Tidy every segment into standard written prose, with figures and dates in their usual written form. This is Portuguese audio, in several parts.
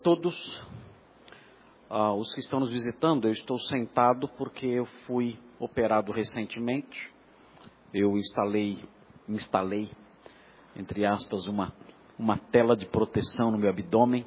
Todos os que estão nos visitando, eu estou sentado porque eu fui operado recentemente. Eu instalei, entre aspas, uma tela de proteção no meu abdômen,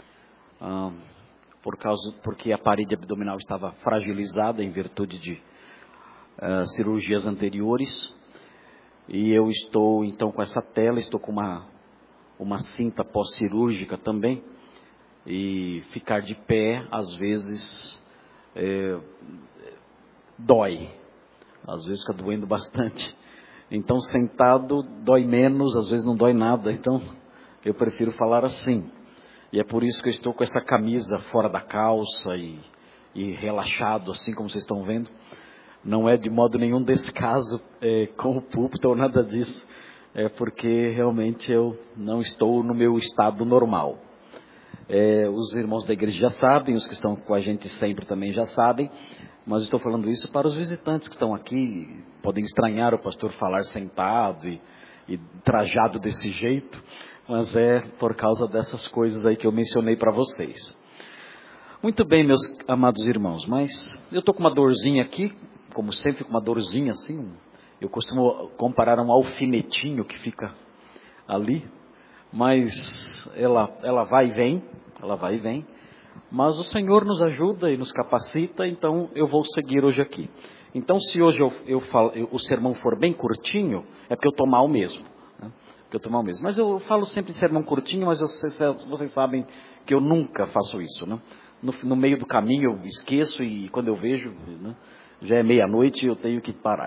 porque a parede abdominal estava fragilizada em virtude de cirurgias anteriores. E eu estou então com essa tela, estou com uma cinta pós-cirúrgica também. E ficar de pé, às vezes, dói. Às vezes fica doendo bastante. Então, sentado dói menos, às vezes não dói nada. Então, eu prefiro falar assim. E é por isso que eu estou com essa camisa fora da calça e relaxado, assim como vocês estão vendo. Não é de modo nenhum descaso com o púlpito ou nada disso. É porque realmente eu não estou no meu estado normal. Os irmãos da igreja já sabem, os que estão com a gente sempre também já sabem, mas estou falando isso para os visitantes que estão aqui, podem estranhar o pastor falar sentado e trajado desse jeito, mas é por causa dessas coisas aí que eu mencionei para vocês. Muito bem, meus amados irmãos, mas eu estou com uma dorzinha aqui, como sempre com uma dorzinha assim, eu costumo comparar a um alfinetinho que fica ali, mas ela vai e vem, mas o Senhor nos ajuda e nos capacita, então eu vou seguir hoje aqui. Então, se hoje o sermão for bem curtinho, é porque eu estou mal mesmo, né? Mas eu falo sempre de sermão curtinho, mas vocês sabem que eu nunca faço isso, né? No meio do caminho eu esqueço e quando eu vejo, né, já é meia-noite e eu tenho que parar.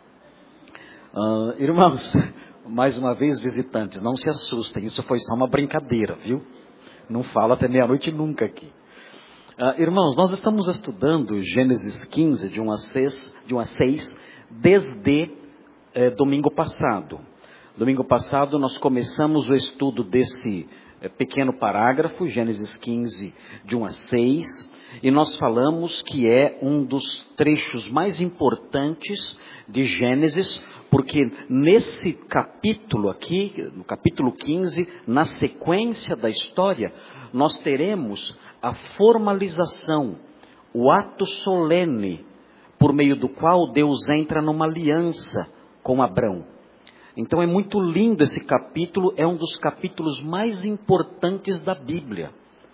Irmãos, mais uma vez, visitantes, não se assustem, isso foi só uma brincadeira, viu? Não falo até meia-noite nunca aqui. Irmãos, nós estamos estudando Gênesis 15, de 1 a 6, desde domingo passado. Domingo passado nós começamos o estudo desse pequeno parágrafo, Gênesis 15, de 1 a 6, e nós falamos que é um dos trechos mais importantes de Gênesis, porque nesse capítulo aqui, no capítulo 15, na sequência da história, nós teremos a formalização, o ato solene, por meio do qual Deus entra numa aliança com Abrão. Então é muito lindo esse capítulo, é um dos capítulos mais importantes da Bíblia.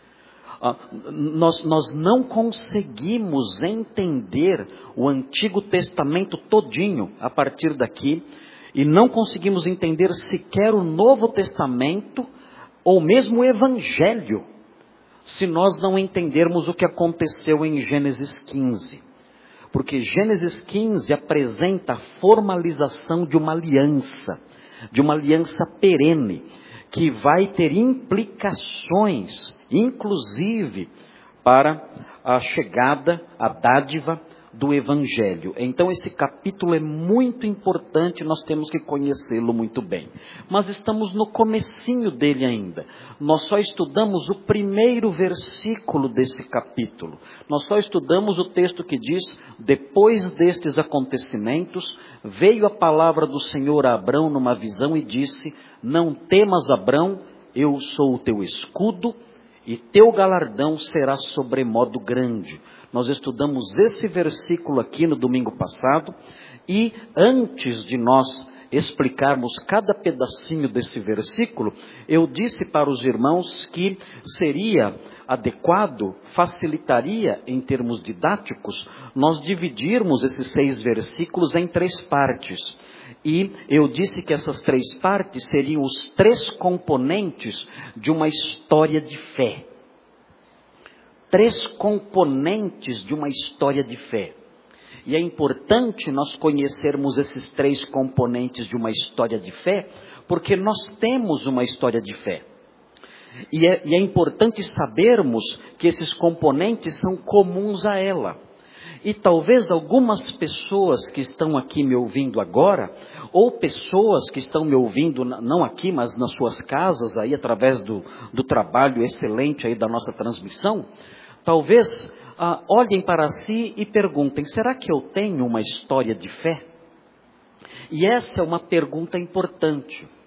Nós não conseguimos entender o Antigo Testamento todinho a partir daqui, e não conseguimos entender sequer o Novo Testamento, ou mesmo o Evangelho, se nós não entendermos o que aconteceu em Gênesis 15. Porque Gênesis 15 apresenta a formalização de uma aliança perene, que vai ter implicações, inclusive para a chegada, a dádiva do Evangelho. Então esse capítulo é muito importante, nós temos que conhecê-lo muito bem. Mas estamos no comecinho dele ainda. Nós só estudamos o primeiro versículo desse capítulo. Nós só estudamos o texto que diz: depois destes acontecimentos, veio a palavra do Senhor a Abrão numa visão e disse: não temas, Abrão, eu sou o teu escudo e teu galardão será sobremodo grande. Nós estudamos esse versículo aqui no domingo passado, e antes de nós explicarmos cada pedacinho desse versículo, eu disse para os irmãos que seria adequado, facilitaria em termos didáticos, nós dividirmos esses 6 versículos em 3 partes. E eu disse que essas 3 partes seriam os 3 componentes de uma história de fé. 3 componentes de uma história de fé. E é importante nós conhecermos esses 3 componentes de uma história de fé, porque nós temos uma história de fé. E é importante sabermos que esses componentes são comuns a ela. E talvez algumas pessoas que estão aqui me ouvindo agora, ou pessoas que estão me ouvindo, não aqui, mas nas suas casas, aí através do trabalho excelente aí da nossa transmissão, talvez olhem para si e perguntem: será que eu tenho uma história de fé? E essa é uma pergunta importante,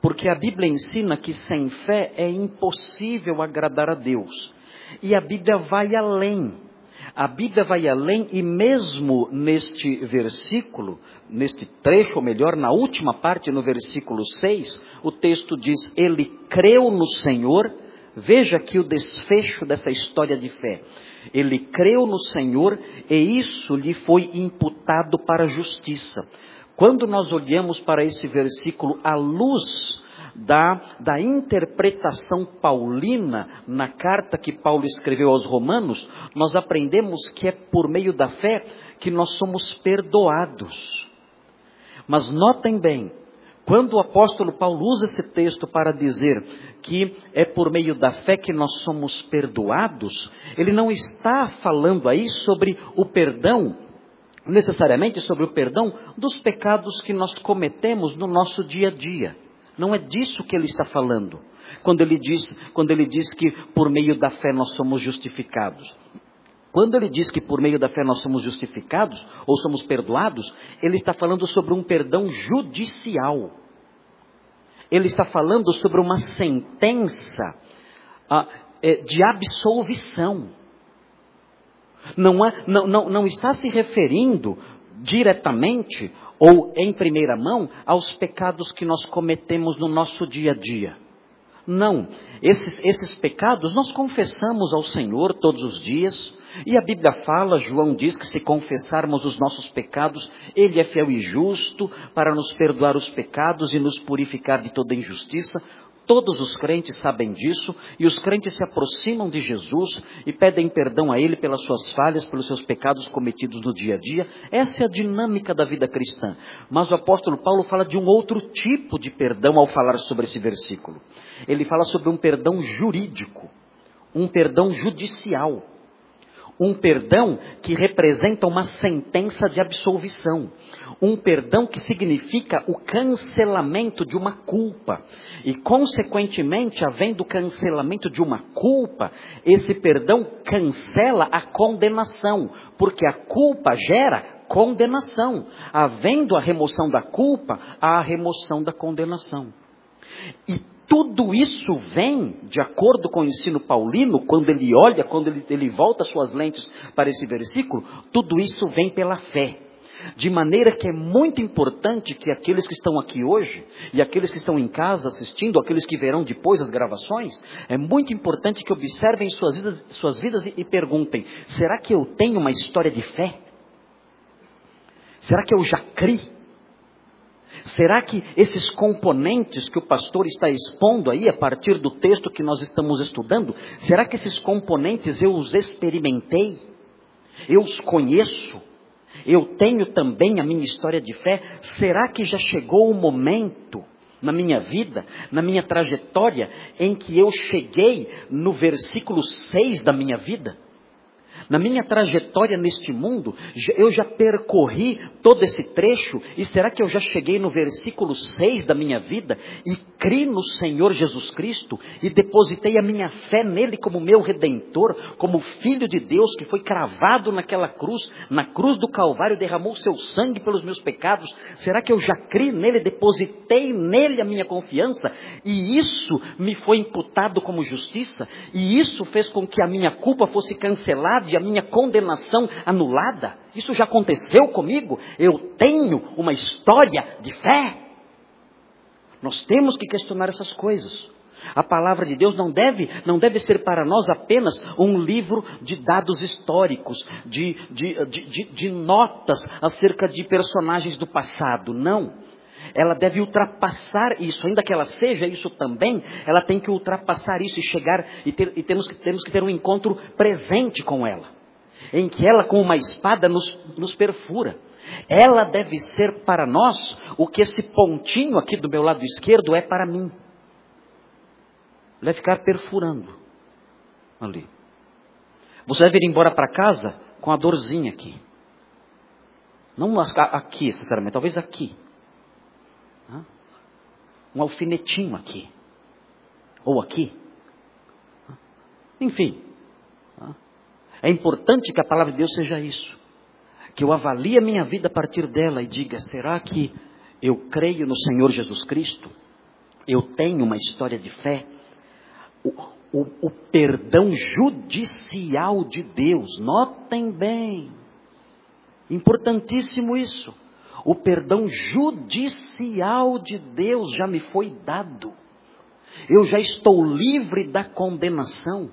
Porque a Bíblia ensina que sem fé é impossível agradar a Deus. E a Bíblia vai além. A Bíblia vai além e mesmo neste versículo, neste trecho, ou melhor, na última parte, no versículo 6, o texto diz, ele creu no Senhor. Veja aqui o desfecho dessa história de fé. Ele creu no Senhor e isso lhe foi imputado para a justiça. Quando nós olhamos para esse versículo à luz da interpretação paulina na carta que Paulo escreveu aos Romanos, nós aprendemos que é por meio da fé que nós somos perdoados. Mas notem bem, quando o apóstolo Paulo usa esse texto para dizer que é por meio da fé que nós somos perdoados, ele não está falando aí sobre o perdão, necessariamente sobre o perdão dos pecados que nós cometemos no nosso dia a dia. Não é disso que ele está falando, quando ele diz que por meio da fé nós somos justificados. Quando ele diz que por meio da fé nós somos justificados, ou somos perdoados, ele está falando sobre um perdão judicial. Ele está falando sobre uma sentença de absolvição. Não está se referindo diretamente ou em primeira mão aos pecados que nós cometemos no nosso dia a dia. Não, esses pecados nós confessamos ao Senhor todos os dias, e a Bíblia fala, João diz que se confessarmos os nossos pecados, Ele é fiel e justo para nos perdoar os pecados e nos purificar de toda injustiça. Todos os crentes sabem disso, e os crentes se aproximam de Jesus e pedem perdão a Ele pelas suas falhas, pelos seus pecados cometidos no dia a dia. Essa é a dinâmica da vida cristã. Mas o apóstolo Paulo fala de um outro tipo de perdão ao falar sobre esse versículo. Ele fala sobre um perdão jurídico, um perdão judicial. Um perdão que representa uma sentença de absolvição. Um perdão que significa o cancelamento de uma culpa. E, consequentemente, havendo cancelamento de uma culpa, esse perdão cancela a condenação. Porque a culpa gera condenação. Havendo a remoção da culpa, há a remoção da condenação. E tudo isso vem, de acordo com o ensino paulino, quando ele olha, quando ele volta suas lentes para esse versículo, tudo isso vem pela fé. De maneira que é muito importante que aqueles que estão aqui hoje, e aqueles que estão em casa assistindo, aqueles que verão depois as gravações, é muito importante que observem suas vidas e perguntem, será que eu tenho uma história de fé? Será que eu já criei? Será que esses componentes que o pastor está expondo aí, a partir do texto que nós estamos estudando, será que esses componentes eu os experimentei? Eu os conheço? Eu tenho também a minha história de fé? Será que já chegou o momento na minha vida, na minha trajetória, em que eu cheguei no versículo 6 da minha vida? Na minha trajetória neste mundo, eu já percorri todo esse trecho, e será que eu já cheguei no versículo 6 da minha vida, e criei no Senhor Jesus Cristo, e depositei a minha fé nele como meu Redentor, como Filho de Deus, que foi cravado naquela cruz, na cruz do Calvário, derramou seu sangue pelos meus pecados? Será que eu já criei nele, depositei nele a minha confiança, e isso me foi imputado como justiça, e isso fez com que a minha culpa fosse cancelada, e a minha condenação anulada? Isso já aconteceu comigo? Eu tenho uma história de fé? Nós temos que questionar essas coisas. A palavra de Deus não deve ser para nós apenas um livro de dados históricos, de notas acerca de personagens do passado. Não. Ela deve ultrapassar isso, ainda que ela seja isso também, ela tem que ultrapassar isso e chegar, e temos que ter um encontro presente com ela, em que ela com uma espada nos perfura. Ela deve ser para nós o que esse pontinho aqui do meu lado esquerdo é para mim. Ele vai ficar perfurando ali. Você deve ir embora para casa com a dorzinha aqui. Não aqui, sinceramente, talvez aqui. Um alfinetinho aqui. Ou aqui. Enfim. É importante que a palavra de Deus seja isso. Que eu avalie a minha vida a partir dela e diga, será que eu creio no Senhor Jesus Cristo? eu tenho uma história de fé, o perdão judicial de Deus. Notem bem, importantíssimo isso. O perdão judicial de Deus já me foi dado. Eu já estou livre da condenação.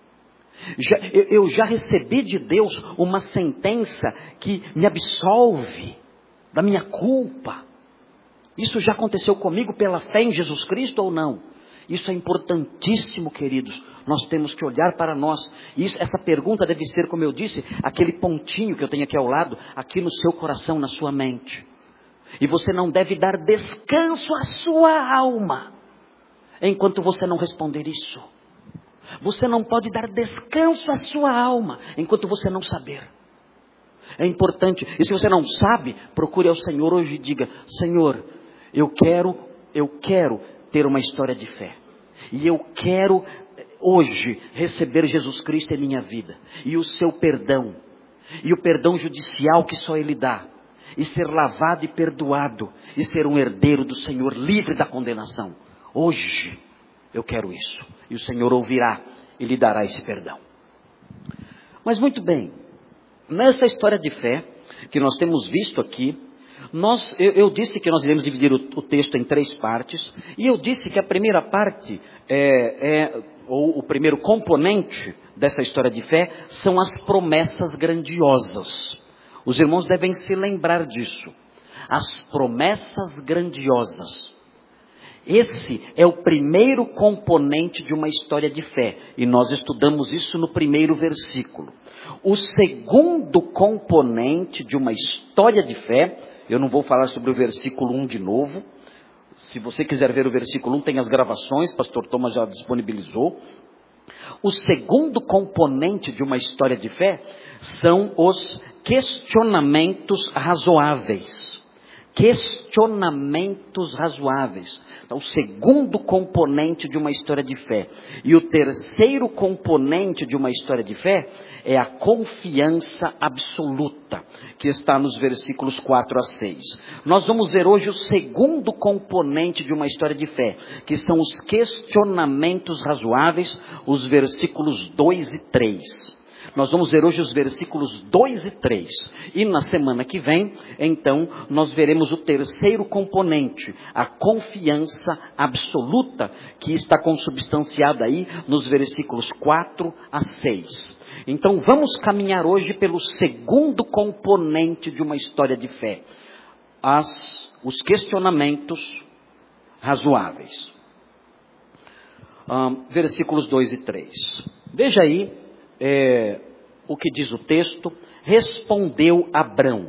Eu já recebi de Deus uma sentença que me absolve da minha culpa. Isso já aconteceu comigo pela fé em Jesus Cristo ou não? Isso é importantíssimo, queridos. Nós temos que olhar para nós. Essa pergunta deve ser, como eu disse, aquele pontinho que eu tenho aqui ao lado, aqui no seu coração, na sua mente. E você não deve dar descanso à sua alma enquanto você não responder isso. Você não pode dar descanso à sua alma enquanto você não saber. É importante. E se você não sabe, procure ao Senhor hoje e diga: Senhor, eu quero ter uma história de fé. E eu quero hoje receber Jesus Cristo em minha vida. E o seu perdão. E o perdão judicial que só Ele dá. E ser lavado e perdoado. E ser um herdeiro do Senhor, livre da condenação. Hoje eu quero isso. E o Senhor ouvirá e lhe dará esse perdão. Mas muito bem. Nessa história de fé que nós temos visto aqui, eu disse que nós iremos dividir o texto em 3 partes, e eu disse que a primeira parte, ou o primeiro componente dessa história de fé, são as promessas grandiosas. Os irmãos devem se lembrar disso. As promessas grandiosas. Esse é o primeiro componente de uma história de fé, e nós estudamos isso no primeiro versículo. O segundo componente de uma história de fé, eu não vou falar sobre o versículo 1 de novo. Se você quiser ver o versículo 1, tem as gravações, pastor Thomas já disponibilizou. O segundo componente de uma história de fé são os questionamentos razoáveis. Questionamentos razoáveis. Então, o segundo componente de uma história de fé. E o terceiro componente de uma história de fé é a confiança absoluta, que está nos versículos 4 a 6. Nós vamos ver hoje o segundo componente de uma história de fé, que são os questionamentos razoáveis, os versículos 2 e 3. Nós vamos ver hoje os versículos 2 e 3. E na semana que vem, então, nós veremos o terceiro componente, a confiança absoluta, que está consubstanciada aí nos versículos 4 a 6. Então, vamos caminhar hoje pelo segundo componente de uma história de fé. Os questionamentos razoáveis. Versículos 2 e 3. Veja aí. O que diz o texto: respondeu Abrão.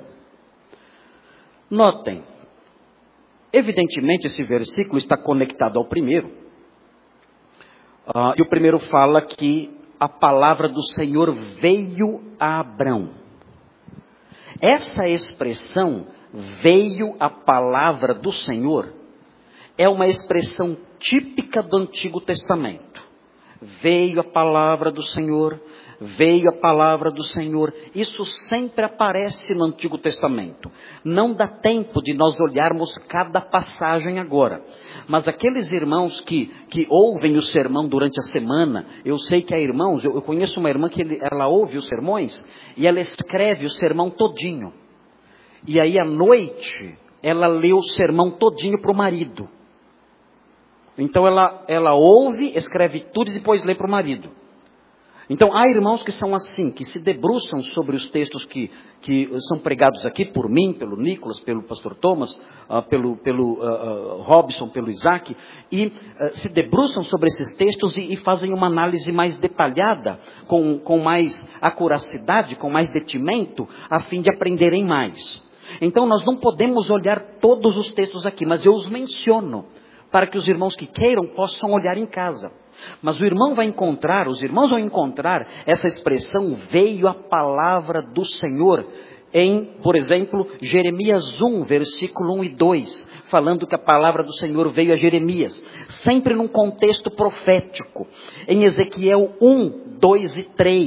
Notem, evidentemente esse versículo está conectado ao primeiro. E o primeiro fala que a palavra do Senhor veio a Abrão. Essa expressão, veio a palavra do Senhor, é uma expressão típica do Antigo Testamento. Veio a palavra do Senhor, veio a palavra do Senhor. Isso sempre aparece no Antigo Testamento. Não dá tempo de nós olharmos cada passagem agora. Mas aqueles irmãos que ouvem o sermão durante a semana, eu sei que há irmãos, eu conheço uma irmã que ela ouve os sermões e ela escreve o sermão todinho. E aí à noite ela lê o sermão todinho para o marido. Então ela ouve, escreve tudo e depois lê para o marido. Então há irmãos que são assim, que se debruçam sobre os textos que são pregados aqui por mim, pelo Nicolas, pelo pastor Thomas, pelo Robson, pelo Isaac, e se debruçam sobre esses textos e fazem uma análise mais detalhada, com mais acuracidade, com mais detimento, a fim de aprenderem mais. Então nós não podemos olhar todos os textos aqui, mas eu os menciono, para que os irmãos que queiram possam olhar em casa. Mas os irmãos vão encontrar essa expressão, veio a palavra do Senhor, em, por exemplo, Jeremias 1, versículo 1 e 2, falando que a palavra do Senhor veio a Jeremias, sempre num contexto profético. Em Ezequiel 1, 2 e 3,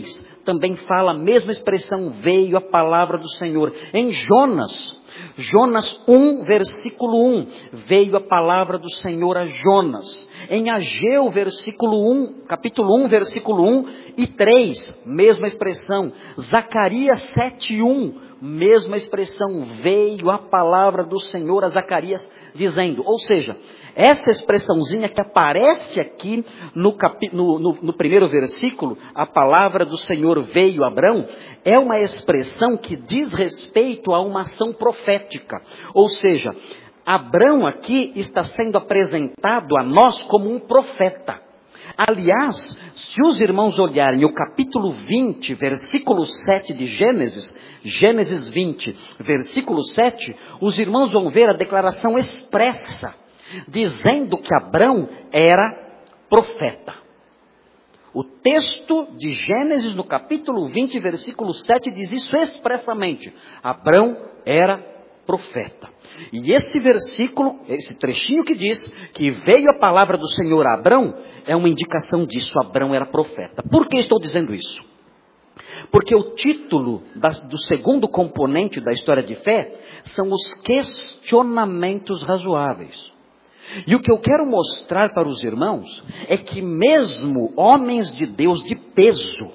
também fala a mesma expressão, veio a palavra do Senhor. Em Jonas 1, versículo 1, veio a palavra do Senhor a Jonas. Em Ageu, capítulo 1, versículo 1 e 3, mesma expressão. Zacarias 7:1, mesma expressão, veio a palavra do Senhor a Zacarias dizendo. Ou seja, essa expressãozinha que aparece aqui no primeiro versículo, a palavra do Senhor veio a Abrão, é uma expressão que diz respeito a uma ação profética. Ou seja, Abrão aqui está sendo apresentado a nós como um profeta. Aliás, se os irmãos olharem o capítulo 20, versículo 7 de Gênesis 20, versículo 7, os irmãos vão ver a declaração expressa, dizendo que Abrão era profeta. O texto de Gênesis, no capítulo 20, versículo 7, diz isso expressamente. Abrão era profeta. E esse versículo, esse trechinho que diz que veio a palavra do Senhor a Abrão, é uma indicação disso, Abrão era profeta. Por que estou dizendo isso? Porque o título do segundo componente da história de fé são os questionamentos razoáveis. E o que eu quero mostrar para os irmãos é que mesmo homens de Deus de peso,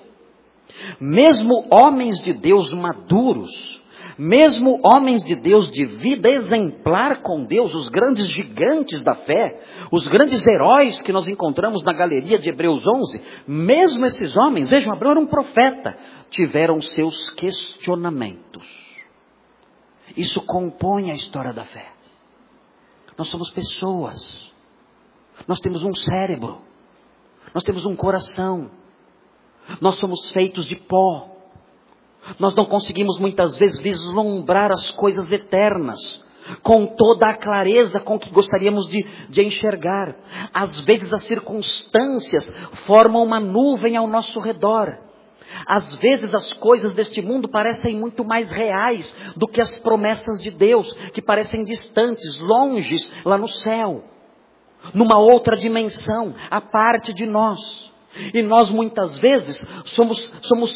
mesmo homens de Deus maduros, mesmo homens de Deus de vida exemplar com Deus, os grandes gigantes da fé, os grandes heróis que nós encontramos na galeria de Hebreus 11, mesmo esses homens, vejam, Abraão era um profeta, tiveram seus questionamentos. Isso compõe a história da fé. Nós somos pessoas, nós temos um cérebro, nós temos um coração, nós somos feitos de pó, nós não conseguimos muitas vezes vislumbrar as coisas eternas com toda a clareza com que gostaríamos de enxergar. Às vezes as circunstâncias formam uma nuvem ao nosso redor. Às vezes as coisas deste mundo parecem muito mais reais do que as promessas de Deus, que parecem distantes, longes, lá no céu, numa outra dimensão, à parte de nós. E nós muitas vezes somos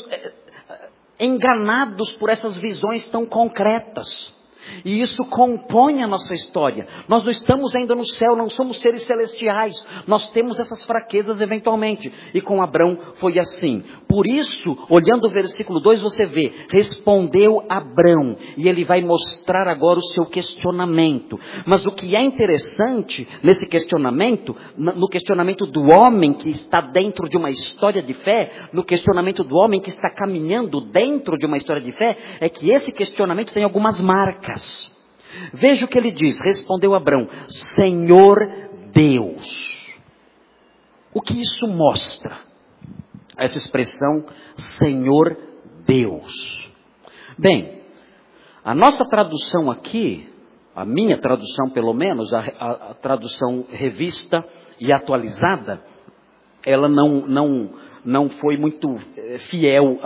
enganados por essas visões tão concretas. E isso compõe a nossa história. Nós não estamos ainda no céu, não somos seres celestiais. Nós temos essas fraquezas eventualmente. E com Abrão foi assim. Por isso, olhando o versículo 2, você vê, respondeu Abrão. E ele vai mostrar agora o seu questionamento. Mas o que é interessante nesse questionamento, no questionamento do homem que está dentro de uma história de fé, no questionamento do homem que está caminhando dentro de uma história de fé, é que esse questionamento tem algumas marcas. Veja o que ele diz, respondeu Abrão, Senhor Deus. O que isso mostra? Essa expressão, Senhor Deus. Bem, a nossa tradução aqui, a minha tradução pelo menos, a tradução revista e atualizada, ela não foi muito fiel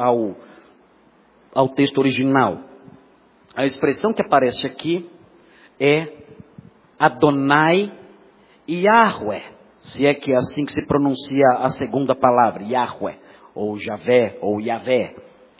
ao texto original. A expressão que aparece aqui é Adonai Yahweh, se é que é assim que se pronuncia a segunda palavra, Yahweh, ou Javé, ou Yavé.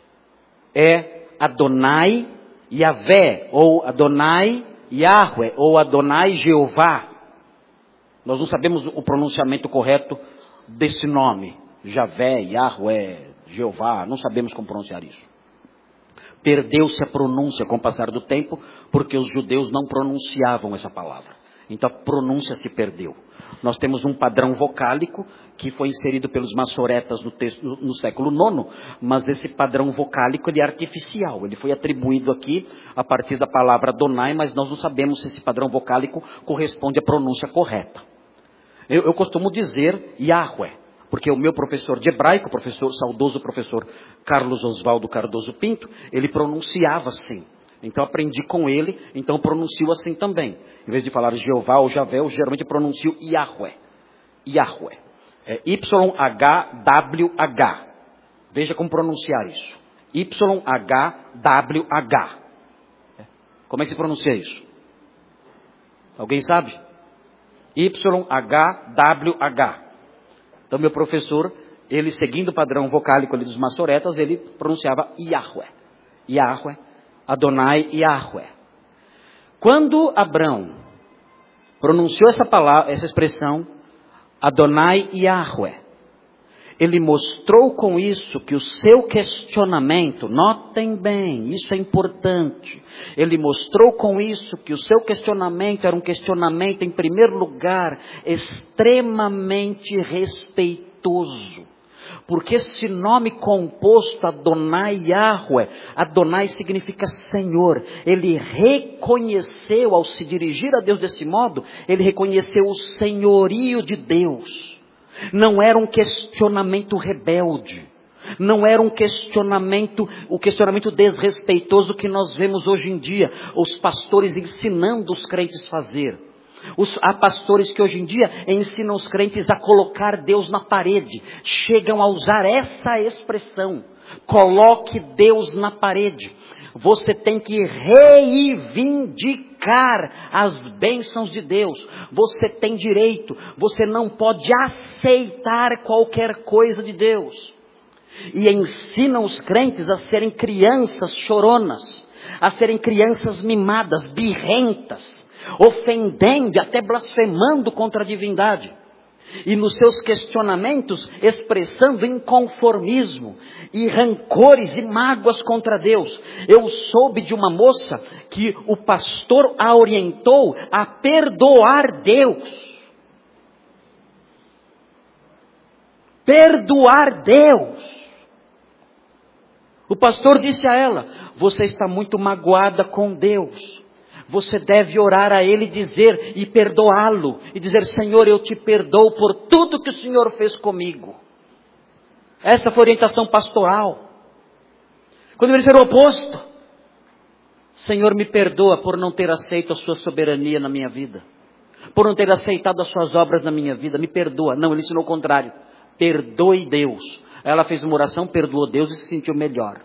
É Adonai Yavé, ou Adonai Yahweh, ou Adonai Jeová. Nós não sabemos o pronunciamento correto desse nome, Javé, Yahweh, Jeová, não sabemos como pronunciar isso. Perdeu-se a pronúncia com o passar do tempo, porque os judeus não pronunciavam essa palavra. Então a pronúncia se perdeu. Nós temos um padrão vocálico que foi inserido pelos maçoretas no século IX, mas esse padrão vocálico ele é artificial. Ele foi atribuído aqui a partir da palavra Adonai, mas nós não sabemos se esse padrão vocálico corresponde à pronúncia correta. Eu costumo dizer Yahweh. Porque o meu professor de hebraico, saudoso professor Carlos Oswaldo Cardoso Pinto, ele pronunciava assim. Então aprendi com ele, então pronuncio assim também. Em vez de falar Jeová ou Javé, eu geralmente pronuncio Yahweh. Yahweh. É YHWH. Veja como pronunciar isso. YHWH. Como é que se pronuncia isso? Alguém sabe? YHWH. Então meu professor, ele seguindo o padrão vocálico ali dos maçoretas, ele pronunciava Yahweh. Yahweh, Adonai Yahweh. Quando Abrão pronunciou essa palavra, essa expressão, Adonai Yahweh, ele mostrou com isso que o seu questionamento, notem bem, isso é importante. Ele mostrou com isso que o seu questionamento era um questionamento, em primeiro lugar, extremamente respeitoso. Porque esse nome composto, Adonai Yahweh, Adonai significa Senhor. Ele reconheceu, ao se dirigir a Deus desse modo, ele reconheceu o senhorio de Deus. Não era um questionamento rebelde. Não era o questionamento desrespeitoso que nós vemos hoje em dia, os pastores ensinando os crentes a fazer. Há pastores que hoje em dia ensinam os crentes a colocar Deus na parede. Chegam a usar essa expressão. Coloque Deus na parede. Você tem que reivindicar as bênçãos de Deus. Você tem direito. Você não pode aceitar qualquer coisa de Deus. E ensinam os crentes a serem crianças choronas, a serem crianças mimadas, birrentas, ofendendo e até blasfemando contra a divindade. E nos seus questionamentos expressando inconformismo e rancores e mágoas contra Deus. Eu soube de uma moça que o pastor a orientou a perdoar Deus. Perdoar Deus. O pastor disse a ela: você está muito magoada com Deus. Você deve orar a Ele e perdoá-lo. E dizer: Senhor, eu te perdoo por tudo que o Senhor fez comigo. Essa foi a orientação pastoral. Quando ele ser o oposto: Senhor, me perdoa por não ter aceito a sua soberania na minha vida. Por não ter aceitado as suas obras na minha vida. Me perdoa. Não, ele ensinou o contrário. Perdoe Deus. Ela fez uma oração, perdoou Deus e se sentiu melhor.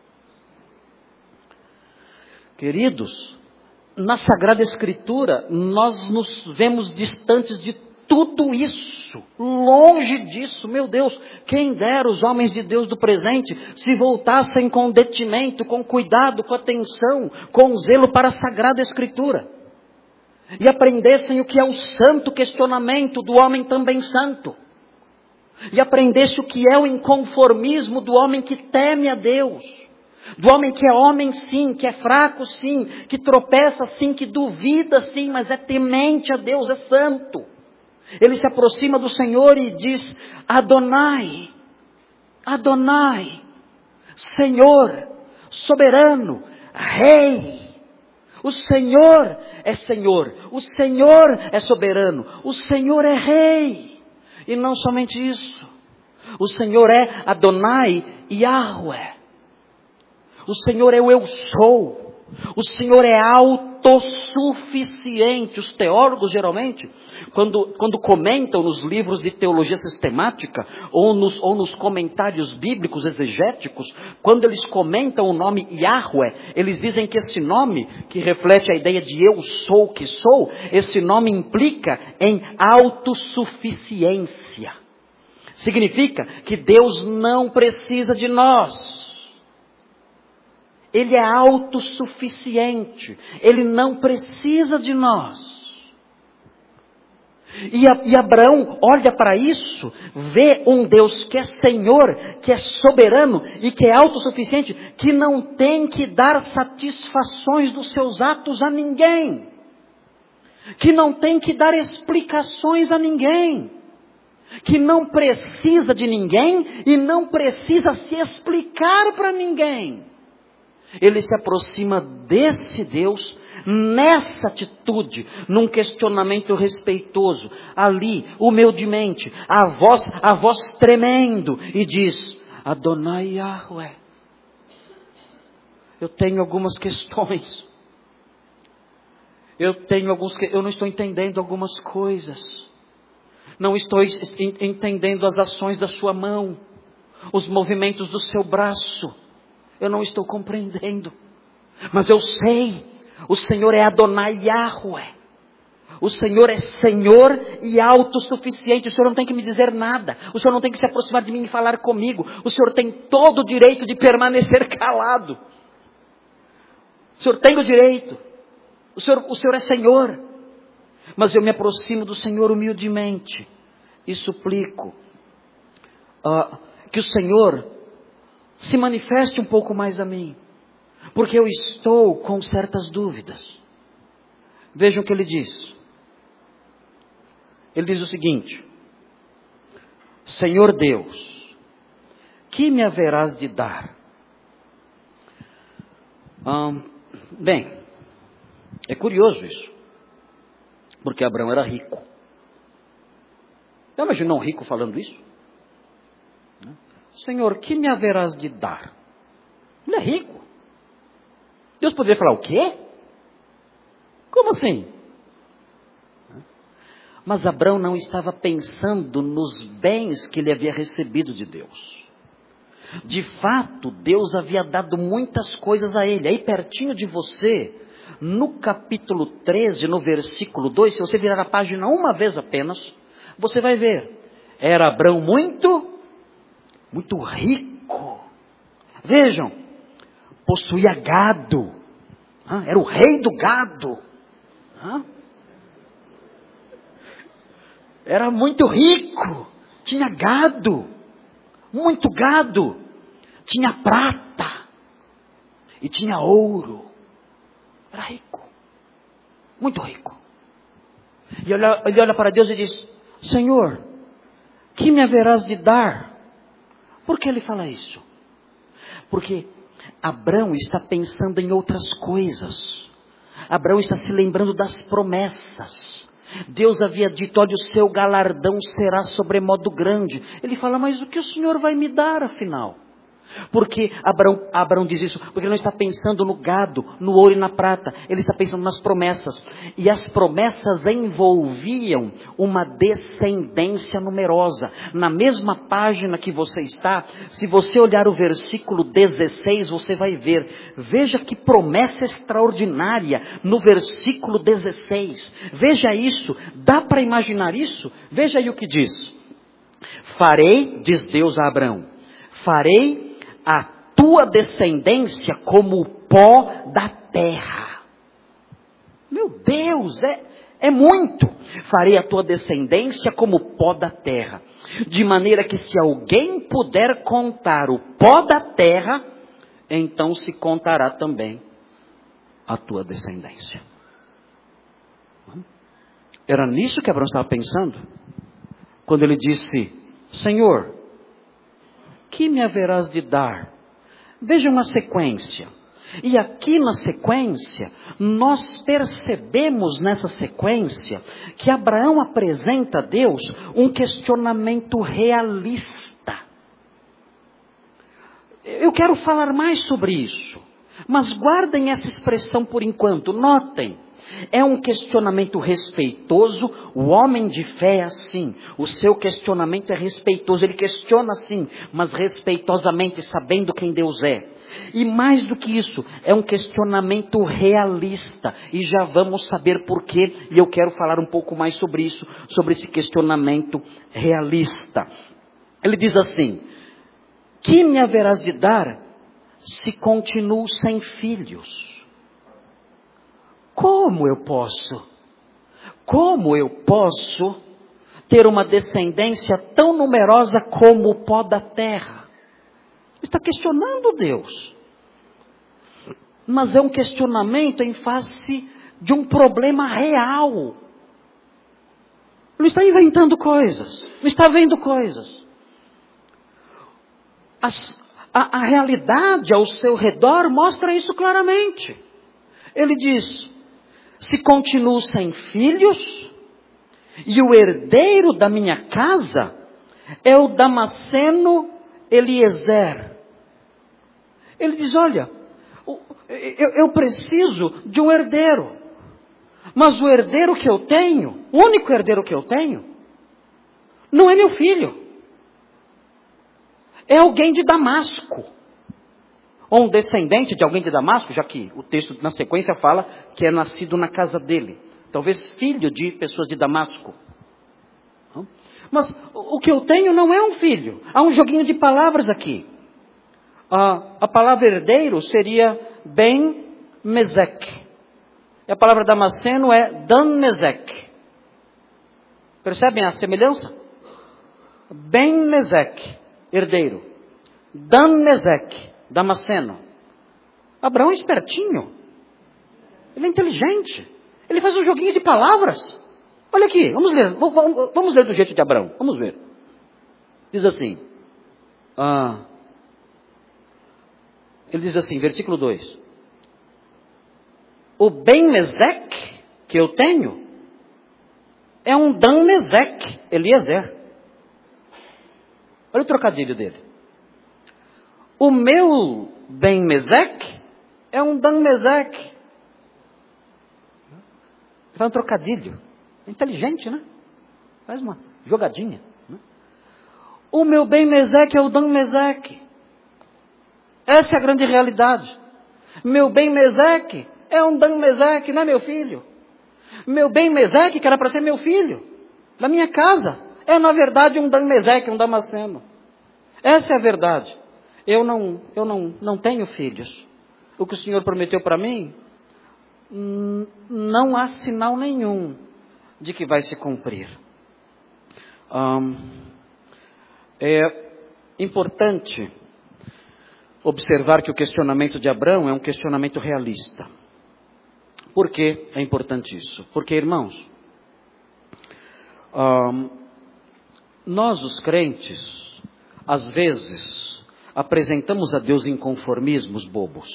Queridos, na Sagrada Escritura, nós nos vemos distantes de tudo isso, longe disso. Meu Deus, quem dera os homens de Deus do presente se voltassem com detimento, com cuidado, com atenção, com zelo para a Sagrada Escritura. E aprendessem o que é o santo questionamento do homem também santo. E aprendesse o que é o inconformismo do homem que teme a Deus. Do homem que é homem sim, que é fraco sim, que tropeça sim, que duvida sim, mas é temente a Deus, é santo. Ele se aproxima do Senhor e diz: Adonai, Adonai, Senhor, soberano, Rei. O Senhor é Senhor, o Senhor é soberano, o Senhor é Rei. E não somente isso, o Senhor é Adonai Yahweh. O Senhor é o eu sou. O Senhor é autossuficiente. Os teólogos geralmente, quando comentam nos livros de teologia sistemática, ou nos comentários bíblicos exegéticos, quando eles comentam o nome Yahweh, eles dizem que esse nome, que reflete a ideia de eu sou que sou, esse nome implica em autossuficiência. Significa que Deus não precisa de nós. Ele é autossuficiente. Ele não precisa de nós. E Abraão olha para isso, vê um Deus que é Senhor, que é soberano e que é autossuficiente, que não tem que dar satisfações dos seus atos a ninguém. Que não tem que dar explicações a ninguém. Que não precisa de ninguém e não precisa se explicar para ninguém. Ele se aproxima desse Deus nessa atitude, num questionamento respeitoso, ali, humildemente, a voz tremendo, e diz: Adonai Yahweh, eu tenho algumas questões, eu não estou entendendo algumas coisas, não estou entendendo as ações da sua mão, os movimentos do seu braço. Eu não estou compreendendo. Mas eu sei, o Senhor é Adonai Yahweh. O Senhor é Senhor e autossuficiente. O Senhor não tem que me dizer nada. O Senhor não tem que se aproximar de mim e falar comigo. O Senhor tem todo o direito de permanecer calado. O Senhor tem o direito. O Senhor é Senhor. Mas eu me aproximo do Senhor humildemente e suplico que o Senhor se manifeste um pouco mais a mim. Porque eu estou com certas dúvidas. Vejam o que ele diz. Ele diz o seguinte: Senhor Deus, que me haverás de dar? Bem, é curioso isso, porque Abraão era rico. Já imaginou um rico falando isso? Senhor, que me haverás de dar? Ele é rico. Deus poderia falar, o quê? Como assim? Mas Abraão não estava pensando nos bens que ele havia recebido de Deus. De fato, Deus havia dado muitas coisas a ele. Aí pertinho de você, no capítulo 13, no versículo 2, se você virar a página uma vez apenas, você vai ver. Era Abraão muito rico. Vejam, possuía gado. Era o rei do gado. Era muito rico. Tinha gado. Muito gado. Tinha prata. E tinha ouro. Era rico. Muito rico. E ele olha para Deus e diz, Senhor, que me haverás de dar? Por que ele fala isso? Porque Abraão está pensando em outras coisas. Abraão está se lembrando das promessas. Deus havia dito, olha, o seu galardão será sobremodo grande. Ele fala, mas o que o Senhor vai me dar afinal? Porque Abraão diz isso, porque ele não está pensando no gado, no ouro e na prata. Ele está pensando nas promessas. E as promessas envolviam uma descendência numerosa. Na mesma página que você está, se você olhar o versículo 16, você vai ver. Veja que promessa extraordinária no versículo 16. Veja isso. Dá para imaginar isso? Veja aí o que diz. Farei, diz Deus a Abraão, farei a tua descendência como o pó da terra. Meu Deus, é muito. Farei a tua descendência como o pó da terra. De maneira que se alguém puder contar o pó da terra, então se contará também a tua descendência. Era nisso que Abraão estava pensando? Quando ele disse, Senhor, que me haverás de dar? Veja uma sequência. E aqui na sequência, nós percebemos nessa sequência que Abraão apresenta a Deus um questionamento realista. Eu quero falar mais sobre isso, mas guardem essa expressão por enquanto. Notem. É um questionamento respeitoso. O homem de fé é assim. O seu questionamento é respeitoso. Ele questiona sim, mas respeitosamente, sabendo quem Deus é. E mais do que isso, é um questionamento realista. E já vamos saber porquê. E eu quero falar um pouco mais sobre isso, sobre esse questionamento realista. Ele diz assim, que me haverás de dar se continuo sem filhos? Como eu posso ter uma descendência tão numerosa como o pó da terra? Está questionando Deus. Mas é um questionamento em face de um problema real. Não está inventando coisas. Não está vendo coisas. A realidade ao seu redor mostra isso claramente. Ele diz, se continuo sem filhos, e o herdeiro da minha casa é o Damasceno Eliezer. Ele diz, olha, eu preciso de um herdeiro, mas o herdeiro que eu tenho, o único herdeiro que eu tenho, não é meu filho. É alguém de Damasco. Ou um descendente de alguém de Damasco, já que o texto na sequência fala que é nascido na casa dele. talvez filho de pessoas de Damasco. Mas o que eu tenho não é um filho. Há um joguinho de palavras aqui. A palavra herdeiro seria Ben-Mesec. E a palavra damasceno é Dan-Mesec. Percebem a semelhança? Ben-Mesec, herdeiro. Dan-Mesec, damasceno. Abraão é espertinho. Ele é inteligente. Ele faz um joguinho de palavras. Olha aqui, vamos ler. Vamos ler do jeito de Abraão. Vamos ver. Diz assim. Ele diz assim, versículo 2. O Ben-Mesec que eu tenho é um Dan-Mesec, Eliezer. Olha o trocadilho dele. O meu Ben-Mesec é um Dan-Mesec. Ele faz um trocadilho. Inteligente, né? Faz uma jogadinha. Né? O meu Ben-Mesec é o Dan-Mesec. Essa é a grande realidade. Meu Ben-Mesec é um Dan-Mesec, não é meu filho. Meu Ben-Mesec, que era para ser meu filho, da minha casa, é na verdade um Dan-Mesec, um damasceno. Essa é a verdade. Eu não tenho filhos. O que o Senhor prometeu para mim, não há sinal nenhum de que vai se cumprir. É importante observar que o questionamento de Abraão é um questionamento realista. Por que é importante isso? Porque, irmãos, nós os crentes, às vezes, apresentamos a Deus inconformismos bobos.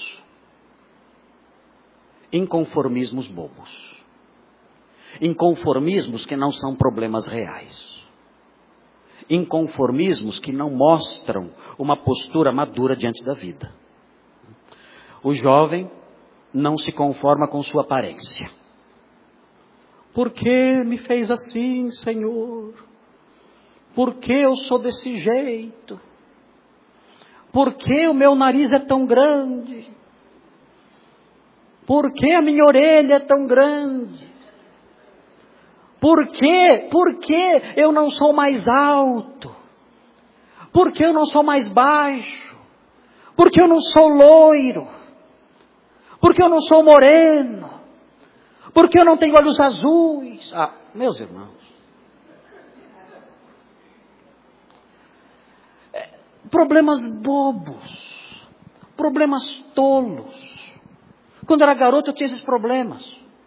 Inconformismos bobos. Inconformismos que não são problemas reais. Inconformismos que não mostram uma postura madura diante da vida. O jovem não se conforma com sua aparência. Por que me fez assim, Senhor? Por que eu sou desse jeito? Por que o meu nariz é tão grande? Por que a minha orelha é tão grande? Por que eu não sou mais alto? Por que eu não sou mais baixo? Por que eu não sou loiro? Por que eu não sou moreno? Por que eu não tenho olhos azuis? Meus irmãos. Problemas bobos. Problemas tolos. Quando eu era garoto eu tinha esses problemas.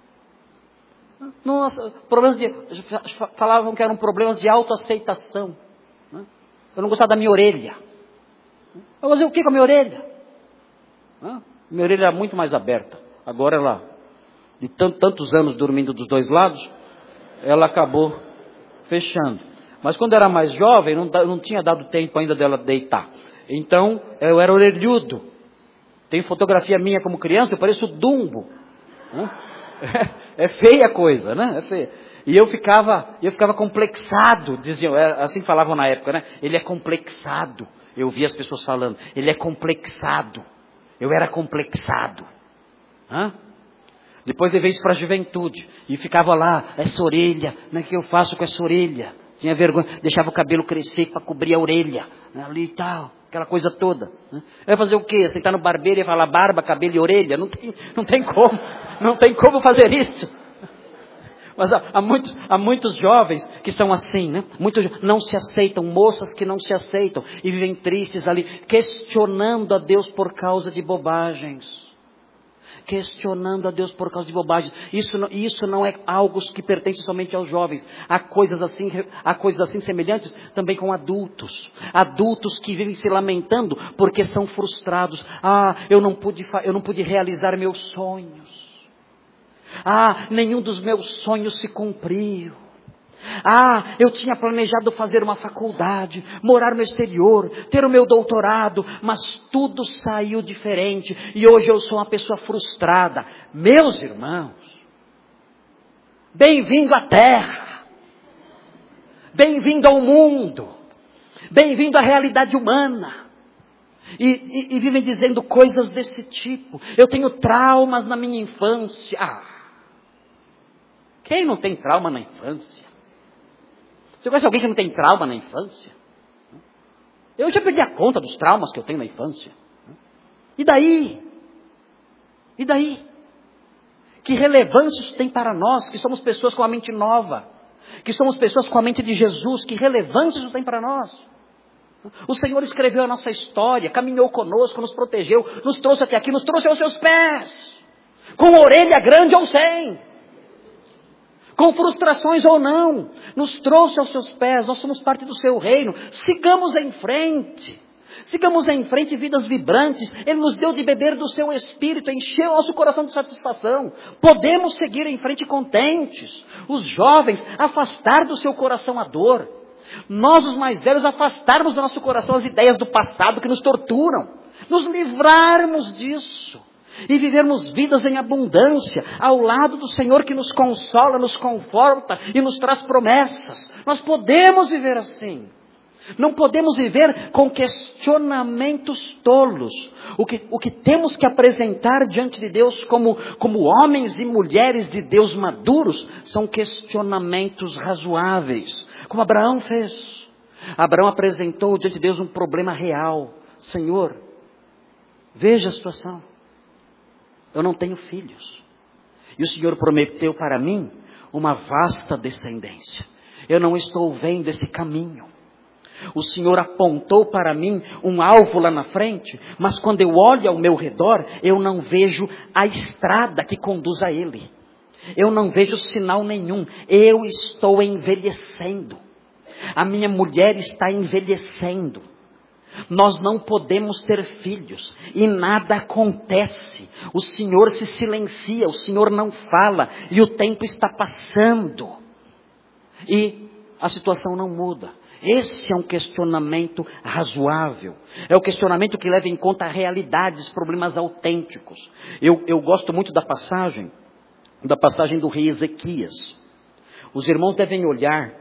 Nossa, falavam que eram problemas de autoaceitação. Eu não gostava da minha orelha. Eu fazia o que com a minha orelha? Minha orelha era muito mais aberta. Agora ela, de tantos anos dormindo dos dois lados, ela acabou fechando. Mas quando era mais jovem, não tinha dado tempo ainda dela deitar. Então, eu era orelhudo. Tem fotografia minha como criança, eu pareço Dumbo. É feia a coisa, né? É feia. E eu ficava complexado, diziam, assim falavam na época, né? Ele é complexado. Eu via as pessoas falando, ele é complexado. Eu era complexado. Depois levei isso para a juventude. E ficava lá, essa orelha, o que eu faço com essa orelha? Tinha vergonha, deixava o cabelo crescer para cobrir a orelha. Ali e tal, aquela coisa toda. Vai fazer o quê? Sentar no barbeiro e falar barba, cabelo e orelha? Não tem como. Não tem como fazer isso. Mas há muitos jovens que são assim, né? Muitos não se aceitam, moças que não se aceitam e vivem tristes ali, questionando a Deus por causa de bobagens. Questionando a Deus por causa de bobagens. Isso não é algo que pertence somente aos jovens. Há coisas assim semelhantes também com adultos. Adultos que vivem se lamentando porque são frustrados. Eu não pude realizar meus sonhos. Nenhum dos meus sonhos se cumpriu. Eu tinha planejado fazer uma faculdade, morar no exterior, ter o meu doutorado, mas tudo saiu diferente e hoje eu sou uma pessoa frustrada. Meus irmãos, bem-vindo à terra, bem-vindo ao mundo, bem-vindo à realidade humana. E vivem dizendo coisas desse tipo. Eu tenho traumas na minha infância. Quem não tem trauma na infância? Você conhece alguém que não tem trauma na infância? Eu já perdi a conta dos traumas que eu tenho na infância. E daí? E daí? Que relevância isso tem para nós, que somos pessoas com a mente nova, que somos pessoas com a mente de Jesus, que relevância isso tem para nós? O Senhor escreveu a nossa história, caminhou conosco, nos protegeu, nos trouxe até aqui, nos trouxe aos seus pés, com orelha grande ou sem, com frustrações ou não, nos trouxe aos seus pés, nós somos parte do seu reino, sigamos em frente, vidas vibrantes, Ele nos deu de beber do seu Espírito, encheu o nosso coração de satisfação, podemos seguir em frente contentes, os jovens, afastar do seu coração a dor, nós os mais velhos afastarmos do nosso coração as ideias do passado que nos torturam, nos livrarmos disso, e vivermos vidas em abundância, ao lado do Senhor que nos consola, nos conforta e nos traz promessas. Nós podemos viver assim. Não podemos viver com questionamentos tolos. O que temos que apresentar diante de Deus como homens e mulheres de Deus maduros, são questionamentos razoáveis, como Abraão fez. Abraão apresentou diante de Deus um problema real. Senhor, veja a situação. Eu não tenho filhos. E o Senhor prometeu para mim uma vasta descendência. Eu não estou vendo esse caminho. O Senhor apontou para mim um alvo lá na frente, mas quando eu olho ao meu redor, eu não vejo a estrada que conduz a ele. Eu não vejo sinal nenhum. Eu estou envelhecendo. A minha mulher está envelhecendo. Nós não podemos ter filhos e nada acontece. O Senhor se silencia, o Senhor não fala e o tempo está passando. E a situação não muda. Esse é um questionamento razoável. É o questionamento que leva em conta realidades, problemas autênticos. Eu gosto muito da passagem do rei Ezequias. Os irmãos devem olhar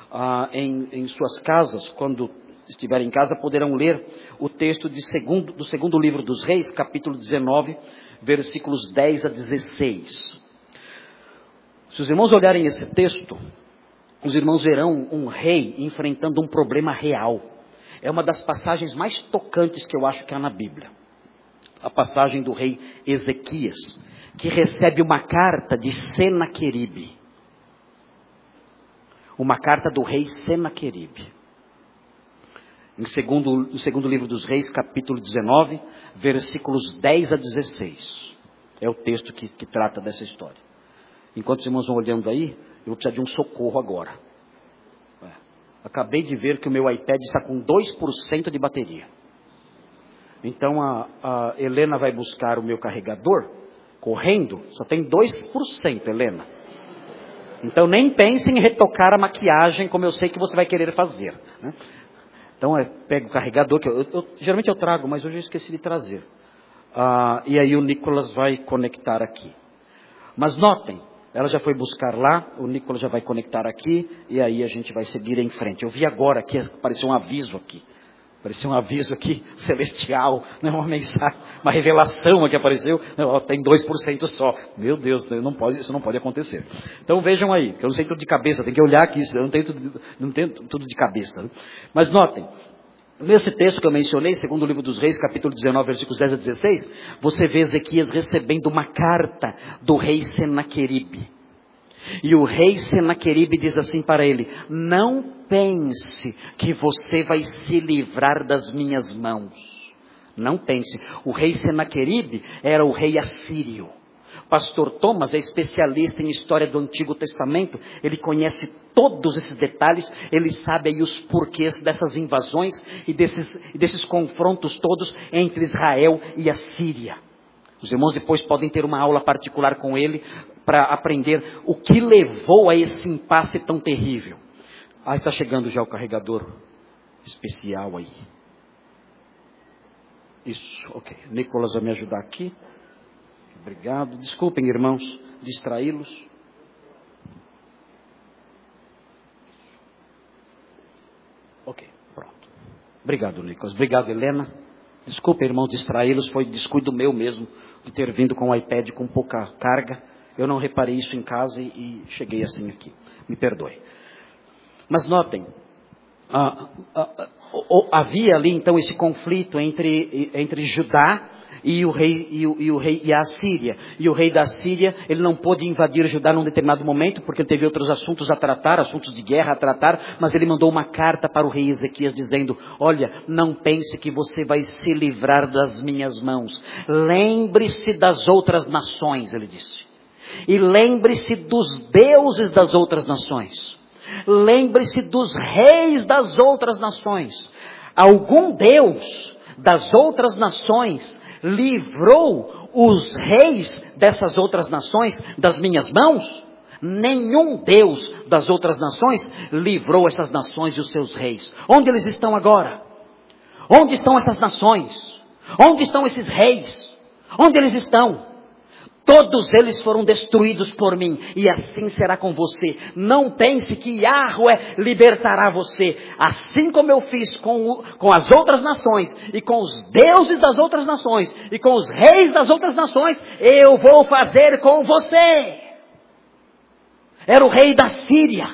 em suas casas, quando estiverem em casa, poderão ler o texto do segundo livro dos Reis, capítulo 19, versículos 10 a 16. Se os irmãos olharem esse texto, os irmãos verão um rei enfrentando um problema real. É uma das passagens mais tocantes que eu acho que há na Bíblia. A passagem do rei Ezequias, que recebe uma carta de Senaqueribe. Uma carta do rei Senaqueribe. No segundo livro dos Reis, capítulo 19, versículos 10 a 16. É o texto que trata dessa história. Enquanto os irmãos vão olhando aí, eu vou precisar de um socorro agora. Acabei de ver que o meu iPad está com 2% de bateria. Então a Helena vai buscar o meu carregador, correndo, só tem 2%, Helena. Então nem pense em retocar a maquiagem, como eu sei que você vai querer fazer, né? Então pega o carregador, que geralmente eu trago, mas hoje eu esqueci de trazer. E aí o Nicolas vai conectar aqui. Mas notem, ela já foi buscar lá, o Nicolas já vai conectar aqui, e aí a gente vai seguir em frente. Eu vi agora que apareceu um aviso aqui. Apareceu um aviso aqui celestial, né, uma mensagem, uma revelação que apareceu. Tem 2% só. Meu Deus, isso não pode acontecer. Então vejam aí, que eu não sei tudo de cabeça, tem que olhar aqui, eu não tenho tudo de cabeça. Né? Mas notem, nesse texto que eu mencionei, segundo o livro dos Reis, capítulo 19, versículos 10 a 16, você vê Ezequias recebendo uma carta do rei Senaqueribe. E o rei Senaqueribe diz assim para ele: não pense que você vai se livrar das minhas mãos. Não pense. O rei Senaqueribe era o rei assírio. Pastor Thomas é especialista em história do Antigo Testamento. Ele conhece todos esses detalhes. Ele sabe aí os porquês dessas invasões e desses confrontos todos entre Israel e a Síria. Os irmãos depois podem ter uma aula particular com ele para aprender o que levou a esse impasse tão terrível. Está chegando já o carregador especial aí. Isso, ok. Nicolas vai me ajudar aqui. Obrigado. Desculpem, irmãos, distraí-los. Ok, pronto. Obrigado, Nicolas. Obrigado, Helena. Desculpem, irmãos, distraí-los. Foi descuido meu mesmo de ter vindo com o iPad com pouca carga Eu não reparei isso em casa e cheguei assim aqui. Me perdoe. Mas notem, havia ali então esse conflito entre Judá e o rei e a Assíria. E o rei da Assíria, ele não pôde invadir Judá num determinado momento, porque ele teve outros assuntos a tratar, assuntos de guerra a tratar, mas ele mandou uma carta para o rei Ezequias dizendo: olha, não pense que você vai se livrar das minhas mãos. Lembre-se das outras nações, ele disse. E lembre-se dos deuses das outras nações. Lembre-se dos reis das outras nações. Algum Deus das outras nações livrou os reis dessas outras nações das minhas mãos? Nenhum Deus das outras nações livrou essas nações e os seus reis. Onde eles estão agora? Onde estão essas nações? Onde estão esses reis? Onde eles estão? Todos eles foram destruídos por mim, e assim será com você. Não pense que Yahweh libertará você. Assim como eu fiz com as outras nações, e com os deuses das outras nações, e com os reis das outras nações, eu vou fazer com você. Era o rei da Síria,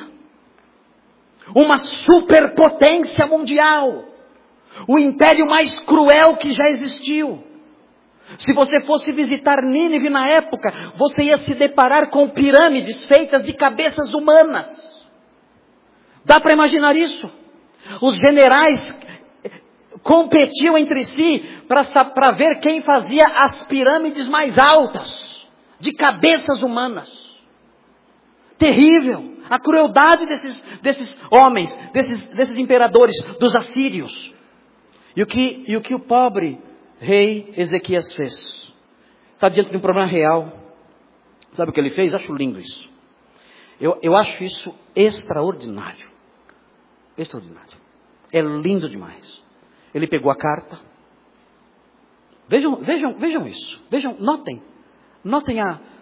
uma superpotência mundial, o império mais cruel que já existiu. Se você fosse visitar Nínive na época, você ia se deparar com pirâmides feitas de cabeças humanas. Dá para imaginar isso? Os generais competiam entre si para ver quem fazia as pirâmides mais altas, de cabeças humanas. Terrível a crueldade desses homens, desses imperadores, dos assírios. E o que o pobre rei Ezequias fez? Está diante de um problema real. Sabe o que ele fez? Acho lindo isso. Eu acho isso extraordinário. Extraordinário. É lindo demais. Ele pegou a carta. Vejam isso. Notem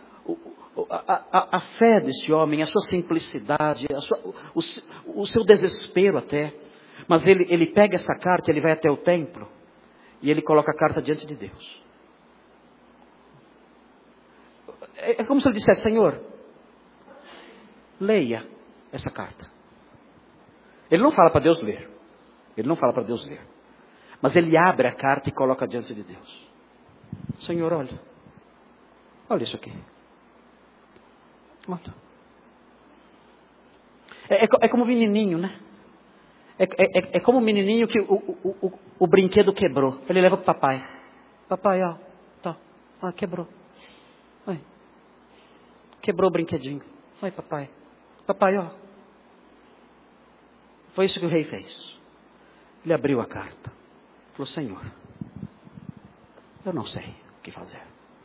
a fé desse homem, a sua simplicidade, o seu desespero até. Mas ele pega essa carta, ele vai até o templo. E ele coloca a carta diante de Deus. É como se ele dissesse: Senhor, leia essa carta. Ele não fala para Deus ler. Mas ele abre a carta e coloca diante de Deus. Senhor, olha isso aqui. Olha. É como um menininho, né? É como um menininho que o brinquedo quebrou. Ele leva para o papai. Papai, quebrou. Ai. Quebrou o brinquedinho. Ai, papai. Papai, Foi isso que o rei fez. Ele abriu a carta. Falou: Senhor, eu não sei o que fazer.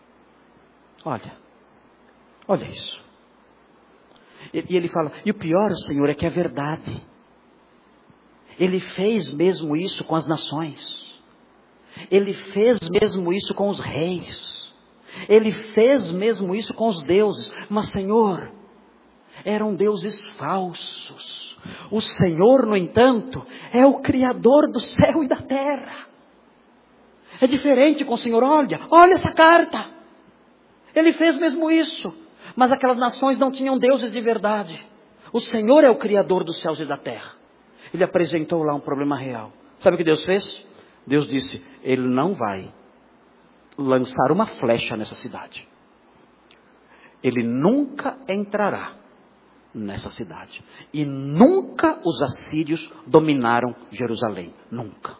Olha isso. E ele fala: e o pior, Senhor, é que é verdade. Ele fez mesmo isso com as nações. Ele fez mesmo isso com os reis. Ele fez mesmo isso com os deuses. Mas, Senhor, eram deuses falsos. O Senhor, no entanto, é o Criador do céu e da terra. É diferente com o Senhor. Olha essa carta. Ele fez mesmo isso. Mas aquelas nações não tinham deuses de verdade. O Senhor é o Criador dos céus e da terra. Ele apresentou lá um problema real. Sabe o que Deus fez? Deus disse: Ele não vai lançar uma flecha nessa cidade. Ele nunca entrará nessa cidade. E nunca os assírios dominaram Jerusalém. Nunca.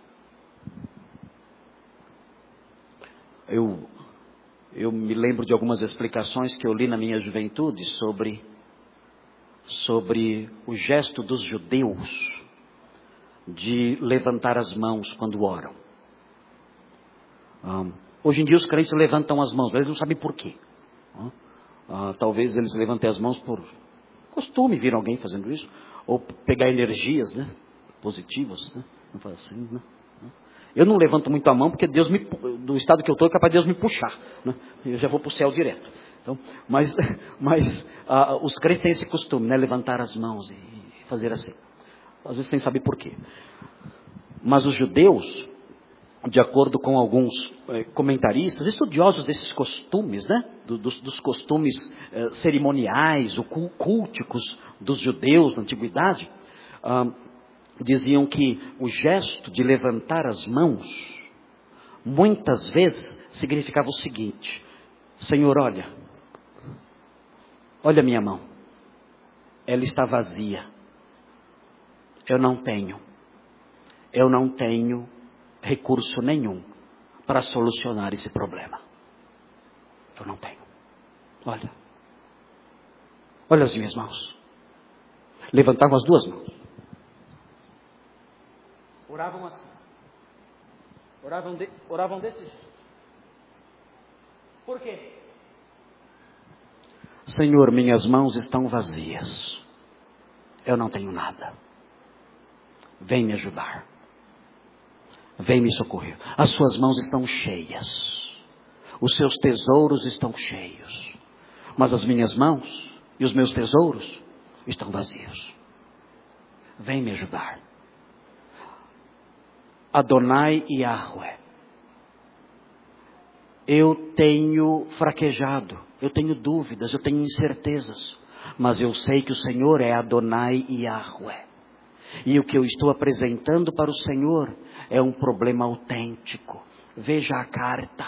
Eu me lembro de algumas explicações que eu li na minha juventude sobre o gesto dos judeus de levantar as mãos quando oram. Hoje em dia os crentes levantam as mãos, mas eles não sabem por quê. Talvez eles levantem as mãos por costume, viram alguém fazendo isso, ou pegar energias, né, positivas, né? Não faz assim, né? Eu não levanto muito a mão porque Deus do estado que eu estou é capaz de Deus me puxar, né? Eu já vou para o céu direto. Então, mas os crentes têm esse costume, né, levantar as mãos e fazer assim. Às vezes sem saber por quê. Mas os judeus de acordo com alguns comentaristas, estudiosos desses costumes, né? Dos costumes cerimoniais, cultícos dos judeus na antiguidade, diziam que o gesto de levantar as mãos, muitas vezes, significava o seguinte: Senhor, olha a minha mão, ela está vazia, eu não tenho recurso nenhum para solucionar esse problema. Eu não tenho. Olha as minhas mãos. Levantavam as duas mãos. Oravam assim. Oravam desse jeito. Por quê? Senhor, minhas mãos estão vazias. Eu não tenho nada. Vem me ajudar. Vem me socorrer. As suas mãos estão cheias. Os seus tesouros estão cheios. Mas as minhas mãos e os meus tesouros estão vazios. Vem me ajudar. Adonai Yahweh. Eu tenho fraquejado. Eu tenho dúvidas. Eu tenho incertezas. Mas eu sei que o Senhor é Adonai Yahweh. E o que eu estou apresentando para o Senhor é um problema autêntico. Veja a carta.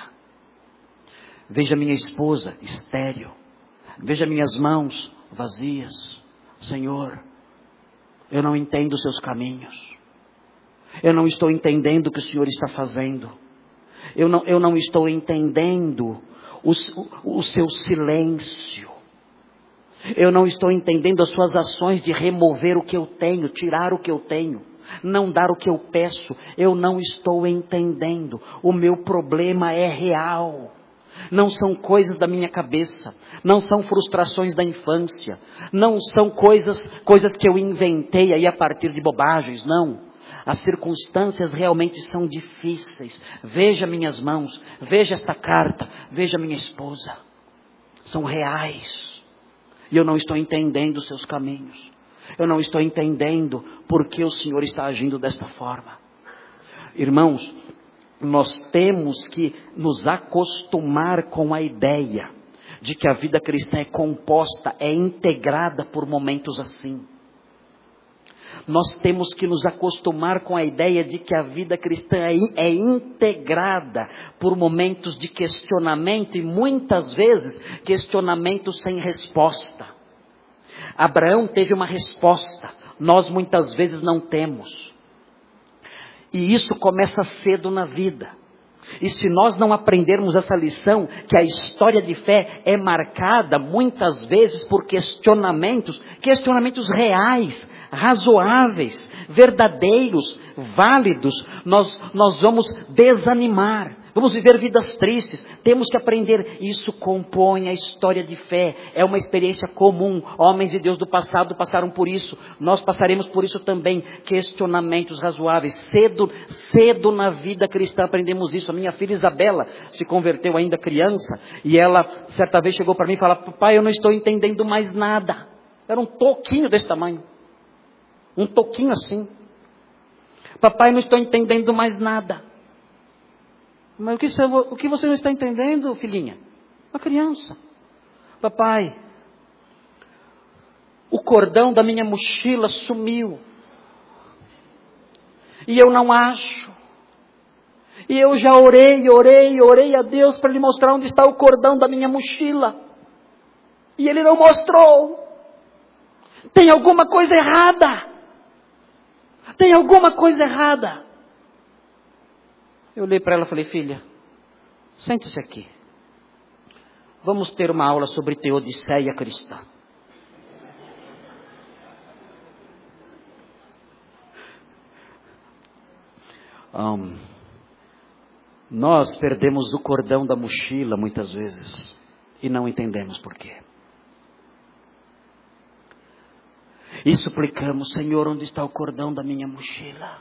Veja minha esposa estéril. Veja minhas mãos vazias. Senhor, eu não entendo os seus caminhos. Eu não estou entendendo o que o Senhor está fazendo. Eu não estou entendendo o seu silêncio. Eu não estou entendendo as suas ações de remover o que eu tenho, tirar o que eu tenho, não dar o que eu peço. Eu não estou entendendo. O meu problema é real. Não são coisas da minha cabeça. Não são frustrações da infância. Não são coisas que eu inventei aí a partir de bobagens. Não. As circunstâncias realmente são difíceis. Veja minhas mãos. Veja esta carta. Veja minha esposa. São reais. E eu não estou entendendo os seus caminhos. Eu não estou entendendo por que o Senhor está agindo desta forma. Irmãos, nós temos que nos acostumar com a ideia de que a vida cristã é composta, é integrada por momentos assim. Nós temos que nos acostumar com a ideia de que a vida cristã é integrada por momentos de questionamento e muitas vezes questionamentos sem resposta. Abraão teve uma resposta, nós muitas vezes não temos. E isso começa cedo na vida. E se nós não aprendermos essa lição, que a história de fé é marcada muitas vezes por questionamentos reais, razoáveis, verdadeiros, válidos, nós vamos desanimar, vamos viver vidas tristes. Temos que aprender. Isso compõe a história de fé, é uma experiência comum. Homens de Deus do passado passaram por isso, nós passaremos por isso também. Questionamentos razoáveis, cedo na vida cristã aprendemos isso. A minha filha Isabela se converteu ainda criança, e ela certa vez chegou para mim e falou: papai, eu não estou entendendo mais nada. Era um toquinho desse tamanho. Um toquinho assim. Papai, não estou entendendo mais nada. Mas o que você não está entendendo, filhinha? Uma criança. Papai, o cordão da minha mochila sumiu. E eu não acho. E eu já orei a Deus para lhe mostrar onde está o cordão da minha mochila. E Ele não mostrou. Tem alguma coisa errada. Tem alguma coisa errada. Eu olhei para ela e falei: filha, sente-se aqui. Vamos ter uma aula sobre teodiceia cristã. Nós perdemos o cordão da mochila muitas vezes e não entendemos por quê. E suplicamos: Senhor, onde está o cordão da minha mochila?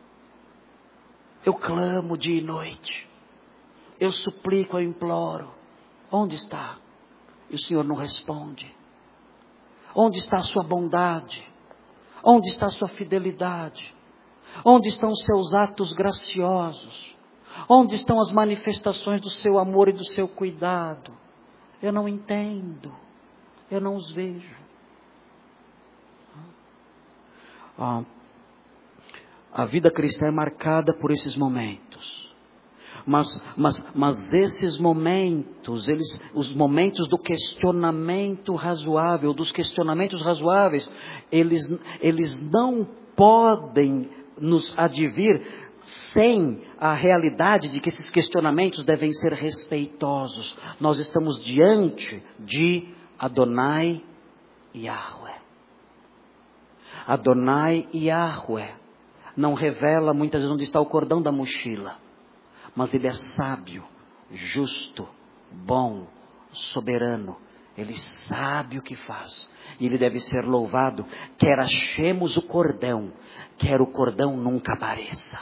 Eu clamo dia e noite. Eu suplico, eu imploro. Onde está? E o Senhor não responde. Onde está a sua bondade? Onde está a sua fidelidade? Onde estão os seus atos graciosos? Onde estão as manifestações do seu amor e do seu cuidado? Eu não entendo. Eu não os vejo. A vida cristã é marcada por esses momentos. Mas esses momentos, os momentos do questionamento razoável, dos questionamentos razoáveis, eles não podem nos advir sem a realidade de que esses questionamentos devem ser respeitosos. Nós estamos diante de Adonai Yahweh. Adonai Yahweh não revela muitas vezes onde está o cordão da mochila, mas Ele é sábio, justo, bom, soberano. Ele sabe o que faz. E Ele deve ser louvado, quer achemos o cordão, quer o cordão nunca apareça.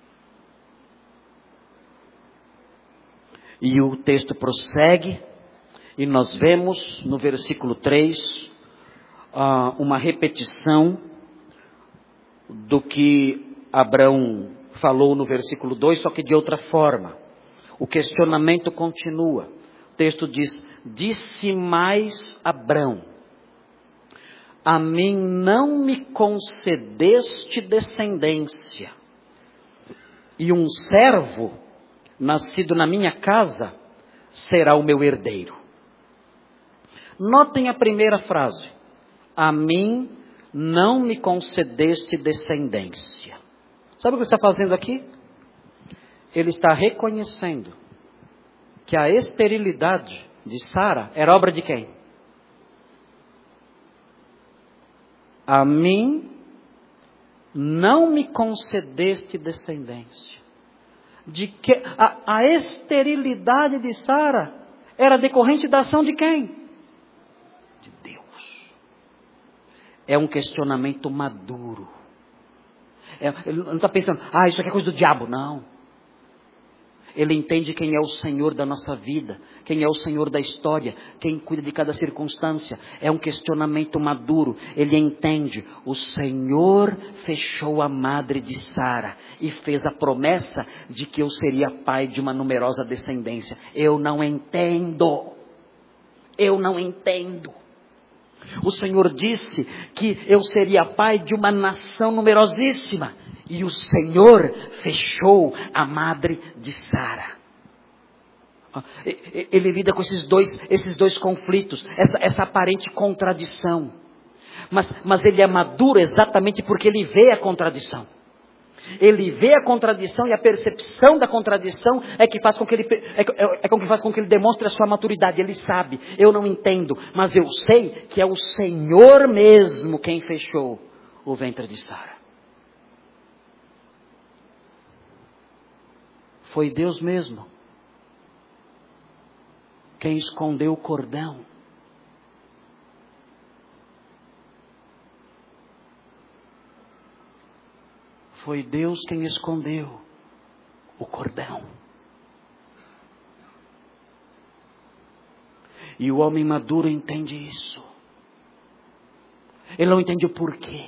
E o texto prossegue, e nós vemos no versículo 3, uma repetição do que Abrão falou no versículo 2, só que de outra forma. O questionamento continua. O texto diz: disse mais Abrão: a mim não me concedeste descendência, e um servo nascido na minha casa será o meu herdeiro. Notem a primeira frase: a mim não me concedeste descendência. Sabe o que ele está fazendo aqui? Ele está reconhecendo que a esterilidade de Sara era obra de quem? A mim não me concedeste descendência. De que a esterilidade de Sara era decorrente da ação de quem? De Deus. É um questionamento maduro. Ele não está pensando, isso aqui é coisa do diabo. Não. Ele entende quem é o Senhor da nossa vida, quem é o Senhor da história, quem cuida de cada circunstância. É um questionamento maduro. Ele entende, o Senhor fechou a madre de Sara e fez a promessa de que eu seria pai de uma numerosa descendência. Eu não entendo. O Senhor disse que eu seria pai de uma nação numerosíssima. E o Senhor fechou a madre de Sara. Ele lida com esses dois conflitos, essa aparente contradição. Mas ele é maduro exatamente porque ele vê a contradição. Ele vê a contradição e a percepção da contradição é que faz com que ele demonstre a sua maturidade. Ele sabe, eu não entendo, mas eu sei que é o Senhor mesmo quem fechou o ventre de Sara. Foi Deus mesmo quem escondeu o cordão. Foi Deus quem escondeu o cordão. E o homem maduro entende isso. Ele não entende o porquê.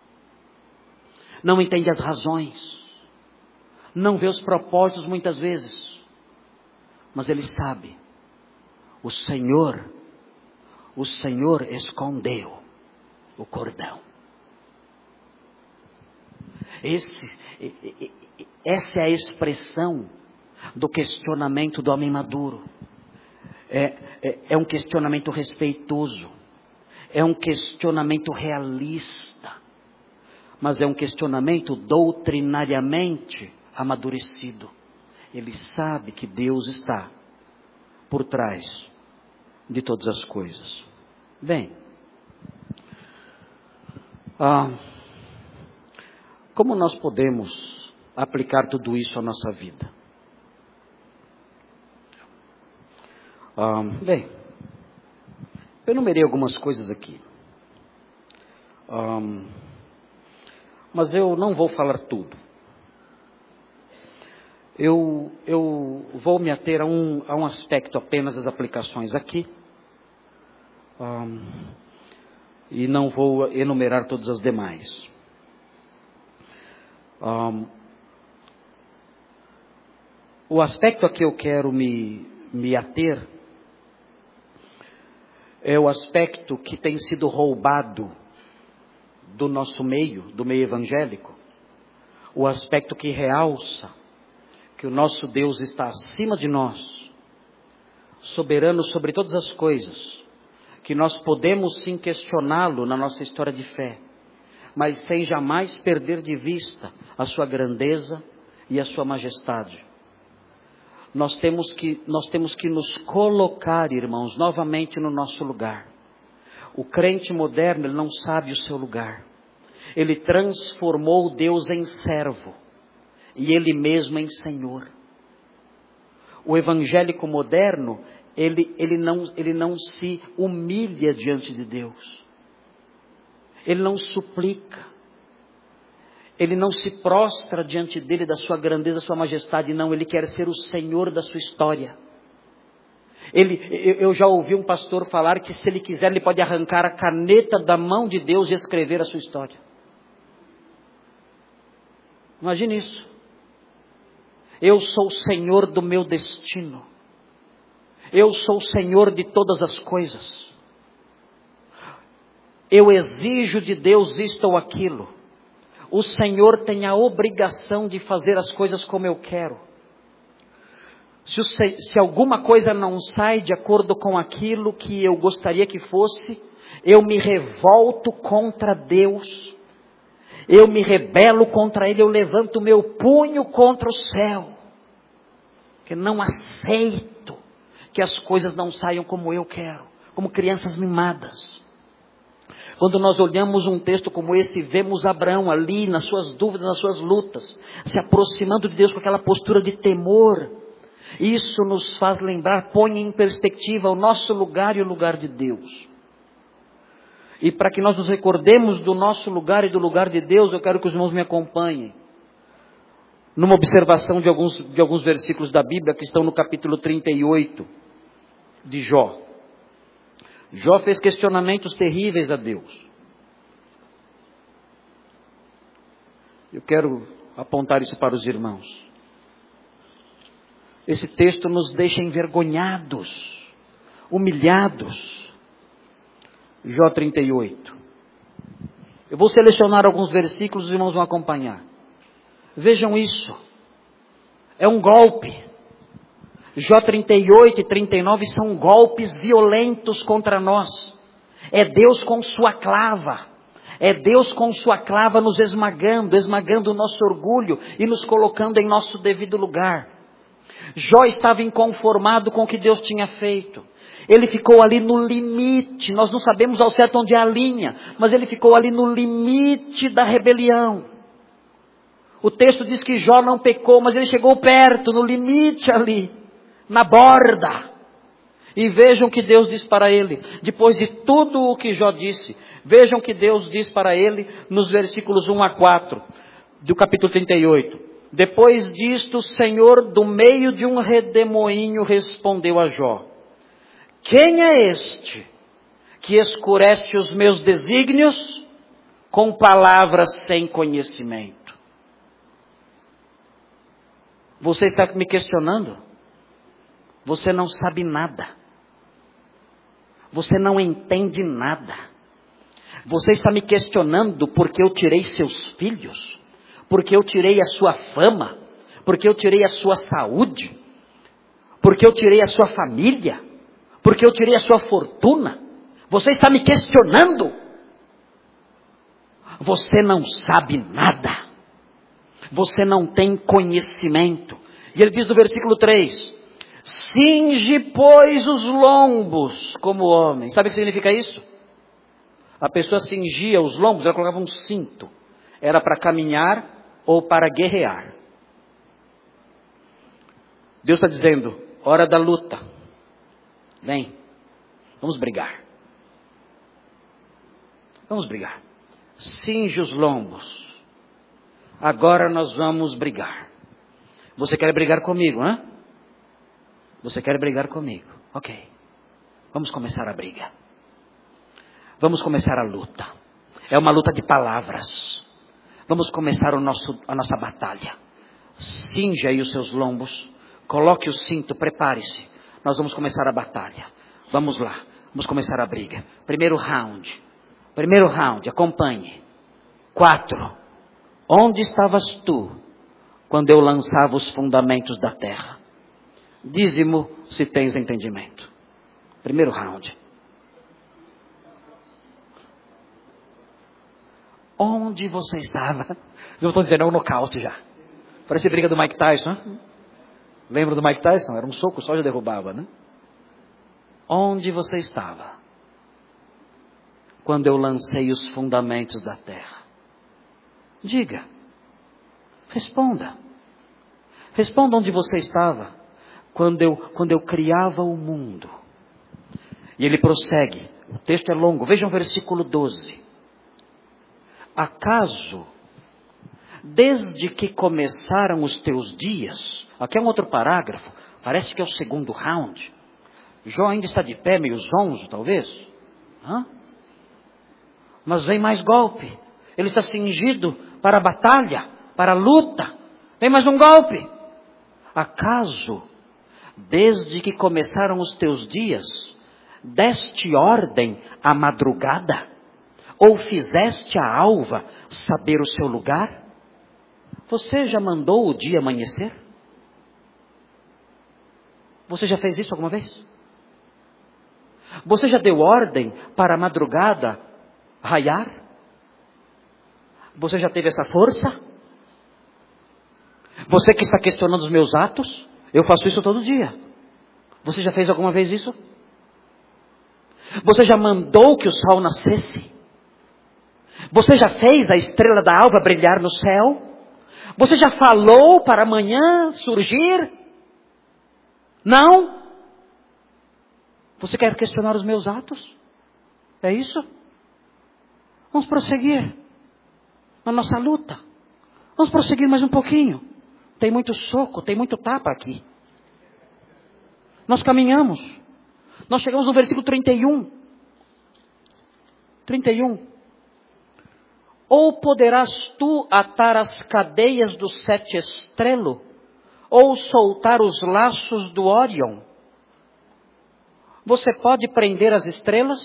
Não entende as razões. Não vê os propósitos muitas vezes. Mas ele sabe. O Senhor escondeu o cordão. Essa é a expressão do questionamento do homem maduro. É um questionamento respeitoso. É um questionamento realista. Mas é um questionamento doutrinariamente amadurecido. Ele sabe que Deus está por trás de todas as coisas. Bem, como nós podemos aplicar tudo isso à nossa vida? Bem, eu enumerei algumas coisas aqui. Mas eu não vou falar tudo. Eu vou me ater a um aspecto apenas das aplicações aqui. E não vou enumerar todas as demais. O aspecto a que eu quero me ater é o aspecto que tem sido roubado do nosso meio, do meio evangélico. O aspecto que realça que o nosso Deus está acima de nós, soberano sobre todas as coisas, que nós podemos sim questioná-lo na nossa história de fé, mas sem jamais perder de vista a sua grandeza e a sua majestade. Nós temos que nos colocar, irmãos, novamente no nosso lugar. O crente moderno, ele não sabe o seu lugar. Ele transformou Deus em servo e ele mesmo em Senhor. O evangélico moderno, ele não se humilha diante de Deus. Ele não suplica. Ele não se prostra diante dele, da sua grandeza, da sua majestade. Não, ele quer ser o Senhor da sua história. Eu já ouvi um pastor falar que se ele quiser, ele pode arrancar a caneta da mão de Deus e escrever a sua história. Imagine isso. Eu sou o Senhor do meu destino. Eu sou o Senhor de todas as coisas. Eu exijo de Deus isto ou aquilo. O Senhor tem a obrigação de fazer as coisas como eu quero. Se alguma coisa não sai de acordo com aquilo que eu gostaria que fosse, eu me revolto contra Deus. Eu me rebelo contra Ele, eu levanto o meu punho contra o céu. Porque não aceito que as coisas não saiam como eu quero, como crianças mimadas. Quando nós olhamos um texto como esse, vemos Abraão ali nas suas dúvidas, nas suas lutas, se aproximando de Deus com aquela postura de temor. Isso nos faz lembrar, põe em perspectiva o nosso lugar e o lugar de Deus. E para que nós nos recordemos do nosso lugar e do lugar de Deus, eu quero que os irmãos me acompanhem numa observação de alguns versículos da Bíblia que estão no capítulo 38 de Jó. Jó fez questionamentos terríveis a Deus. Eu quero apontar isso para os irmãos. Esse texto nos deixa envergonhados, humilhados. Jó 38. Eu vou selecionar alguns versículos, os irmãos vão acompanhar. Vejam isso. É um golpe. Jó 38 e 39 são golpes violentos contra nós. É Deus com sua clava. É Deus com sua clava nos esmagando o nosso orgulho e nos colocando em nosso devido lugar. Jó estava inconformado com o que Deus tinha feito. Ele ficou ali no limite. Nós não sabemos ao certo onde é a linha, mas ele ficou ali no limite da rebelião. O texto diz que Jó não pecou, mas ele chegou perto, no limite ali, na borda. E vejam o que Deus diz para ele. Depois de tudo o que Jó disse, vejam o que Deus diz para ele nos versículos 1 a 4 do capítulo 38. Depois disto, o Senhor, do meio de um redemoinho, respondeu a Jó: quem é este que escurece os meus desígnios com palavras sem conhecimento? Você está me questionando? Você não sabe nada. Você não entende nada. Você está me questionando porque eu tirei seus filhos, porque eu tirei a sua fama, porque eu tirei a sua saúde, porque eu tirei a sua família, porque eu tirei a sua fortuna. Você está me questionando? Você não sabe nada. Você não tem conhecimento. E ele diz no versículo 3: cinge, pois, os lombos como homem. Sabe o que significa isso? A pessoa cingia os lombos, ela colocava um cinto. Era para caminhar ou para guerrear. Deus está dizendo: hora da luta. Vem, vamos brigar. Vamos brigar. Cinge os lombos. Agora nós vamos brigar. Você quer brigar comigo, né? Você quer brigar comigo? Ok. Vamos começar a briga. Vamos começar a luta. É uma luta de palavras. Vamos começar a nossa batalha. Cinja aí os seus lombos, Coloque o cinto, prepare-se. Nós vamos começar a batalha. Vamos lá, vamos começar a briga. Primeiro round, acompanhe. 4. Onde estavas tu quando eu lançava os fundamentos da terra? Dize-mo se tens entendimento. Primeiro round. Onde você estava? Eu estou dizendo, é um nocaute já. Parece briga do Mike Tyson, né? Lembra do Mike Tyson? Era um soco só, já derrubava, né? Onde você estava quando eu lancei os fundamentos da terra? Diga. Responda. Responda onde você estava quando eu criava o mundo. E ele prossegue. O texto é longo. Vejam o versículo 12. Acaso, desde que começaram os teus dias... Aqui é um outro parágrafo. Parece que é o segundo round. Jó ainda está de pé, meio zonzo, talvez. Mas vem mais golpe. Ele está cingido para a batalha, para a luta. Vem mais um golpe. Acaso, desde que começaram os teus dias, deste ordem à madrugada? Ou fizeste a alva saber o seu lugar? Você já mandou o dia amanhecer? Você já fez isso alguma vez? Você já deu ordem para a madrugada raiar? Você já teve essa força? Você que está questionando os meus atos, eu faço isso todo dia. Você já fez alguma vez isso? Você já mandou que o sol nascesse? Você já fez a estrela da alva brilhar no céu? Você já falou para amanhã surgir? Não? Você quer questionar os meus atos? É isso? Vamos prosseguir na nossa luta. Vamos prosseguir mais um pouquinho. Tem muito soco, tem muito tapa aqui. Nós caminhamos. Nós chegamos no versículo 31. 31. Ou poderás tu atar as cadeias do 7 estrelo? Ou soltar os laços do Órion? Você pode prender as estrelas?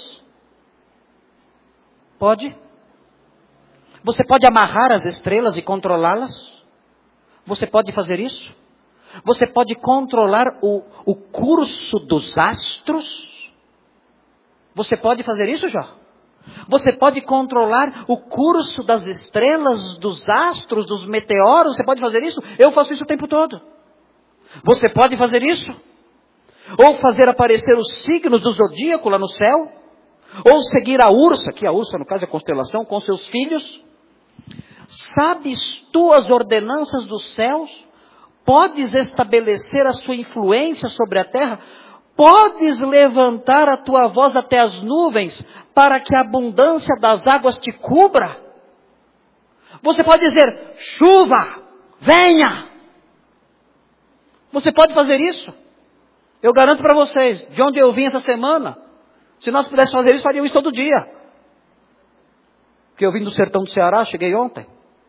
Pode? Você pode amarrar as estrelas e controlá-las? Você pode fazer isso? Você pode controlar o curso dos astros? Você pode fazer isso, Jó? Você pode controlar o curso das estrelas, dos astros, dos meteoros? Você pode fazer isso? Eu faço isso o tempo todo. Você pode fazer isso? Ou fazer aparecer os signos do zodíaco lá no céu? Ou seguir a ursa, que a ursa no caso é a constelação, com seus filhos? Sabes tu as ordenanças dos céus? Podes estabelecer a sua influência sobre a terra? Podes levantar a tua voz até as nuvens, para que a abundância das águas te cubra? Você pode dizer, chuva, venha! Você pode fazer isso? Eu garanto para vocês, de onde eu vim essa semana, se nós pudéssemos fazer isso, faríamos isso todo dia. Porque eu vim do sertão do Ceará, cheguei ontem.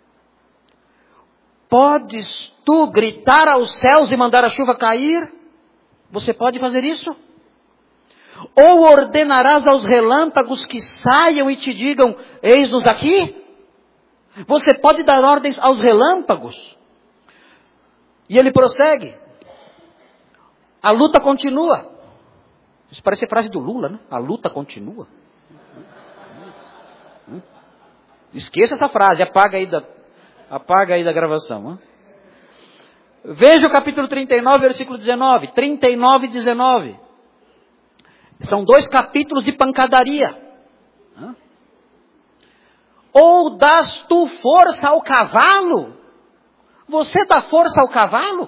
Podes tu gritar aos céus e mandar a chuva cair? Você pode fazer isso? Ou ordenarás aos relâmpagos que saiam e te digam, eis-nos aqui? Você pode dar ordens aos relâmpagos? E ele prossegue. A luta continua. Isso parece frase do Lula, né? A luta continua. Esqueça essa frase, apaga aí da gravação. Hein? Veja o capítulo 39, versículo 19. 39 e 19. São 2 capítulos de pancadaria. Ou dás tu força ao cavalo? Você dá força ao cavalo?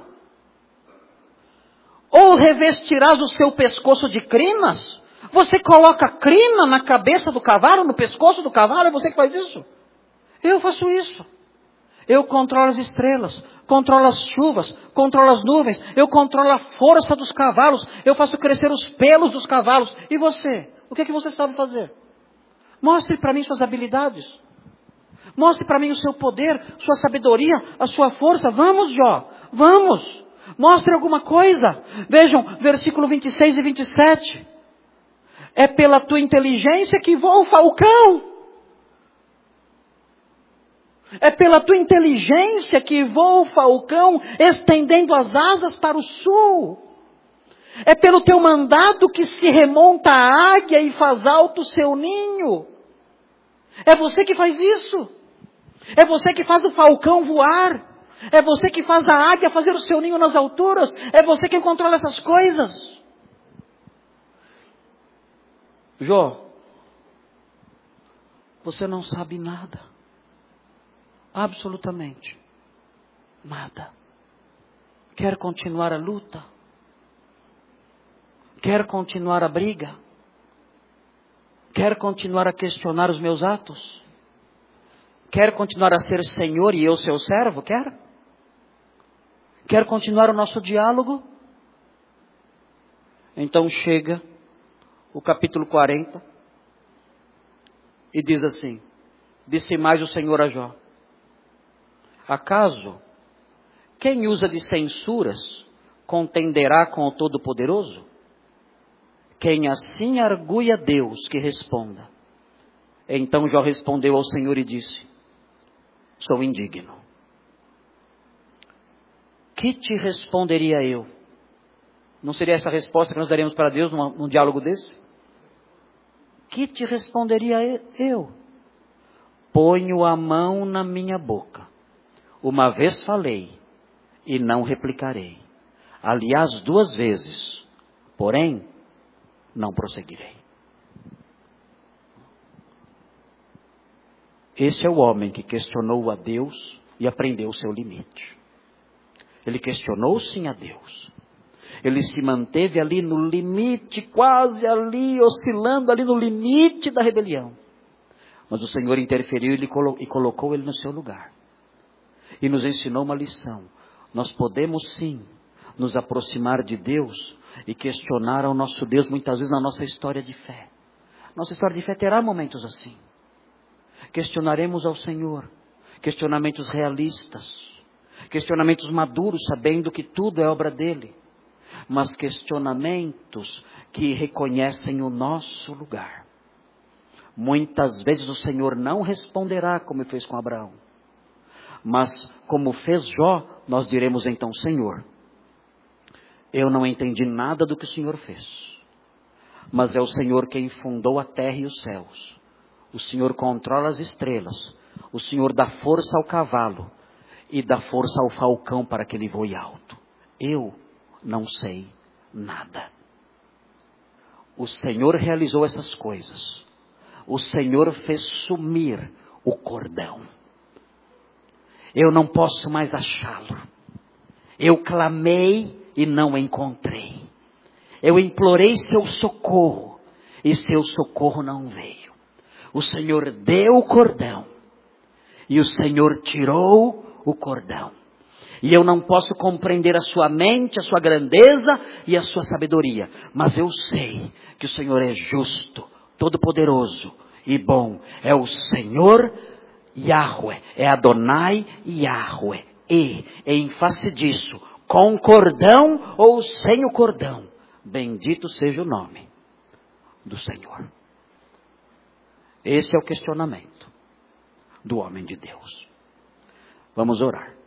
Ou revestirás o seu pescoço de crinas? Você coloca crina na cabeça do cavalo, no pescoço do cavalo? É você que faz isso? Eu faço isso. Eu controlo as estrelas, controlo as chuvas, controlo as nuvens, eu controlo a força dos cavalos, eu faço crescer os pelos dos cavalos. E você? O que é que você sabe fazer? Mostre para mim suas habilidades. Mostre para mim o seu poder, sua sabedoria, a sua força. Vamos, Jó, vamos. Mostre alguma coisa. Vejam, versículo 26 e 27. É pela tua inteligência que voa o falcão. É pela tua inteligência que voa o falcão, estendendo as asas para o sul. É pelo teu mandado que se remonta a águia e faz alto o seu ninho. É você que faz isso. É você que faz o falcão voar. É você que faz a águia fazer o seu ninho nas alturas. É você que controla essas coisas. Jó, você não sabe nada. Absolutamente nada. Quer continuar a luta? Quer continuar a briga? Quer continuar a questionar os meus atos? Quer continuar a ser Senhor e eu seu servo? Quer? Quer continuar o nosso diálogo? Então chega o capítulo 40 e diz assim: disse mais o Senhor a Jó: acaso quem usa de censuras contenderá com o Todo-Poderoso? Quem assim argui a Deus que responda. Então Jó respondeu ao Senhor e disse: sou indigno. Que te responderia eu? Não seria essa a resposta que nós daríamos para Deus num diálogo desse? Que te responderia eu? Ponho a mão na minha boca. Uma vez falei e não replicarei. Aliás, 2 vezes. Porém, não prosseguirei. Esse é o homem que questionou a Deus e aprendeu o seu limite. Ele questionou sim a Deus. Ele se manteve ali no limite, quase ali, oscilando ali no limite da rebelião. Mas o Senhor interferiu e colocou ele no seu lugar. E nos ensinou uma lição. Nós podemos sim nos aproximar de Deus e questionar ao nosso Deus muitas vezes na nossa história de fé. Nossa história de fé terá momentos assim. Questionaremos ao Senhor. Questionamentos realistas. Questionamentos maduros, sabendo que tudo é obra dele. Mas questionamentos que reconhecem o nosso lugar. Muitas vezes o Senhor não responderá como ele fez com Abraão. Mas como fez Jó, nós diremos então: Senhor, eu não entendi nada do que o Senhor fez. Mas é o Senhor quem fundou a terra e os céus. O Senhor controla as estrelas. O Senhor dá força ao cavalo e dá força ao falcão para que ele voe alto. Eu não sei nada. O Senhor realizou essas coisas. O Senhor fez sumir o cordão. Eu não posso mais achá-lo. Eu clamei e não encontrei. Eu implorei seu socorro e seu socorro não veio. O Senhor deu o cordão e o Senhor tirou o cordão. E eu não posso compreender a sua mente, a sua grandeza e a sua sabedoria. Mas eu sei que o Senhor é justo, todo-poderoso e bom. É o Senhor Yahweh, é Adonai Yahweh. E em face disso, com o cordão ou sem o cordão, bendito seja o nome do Senhor. Esse é o questionamento do homem de Deus. Vamos orar.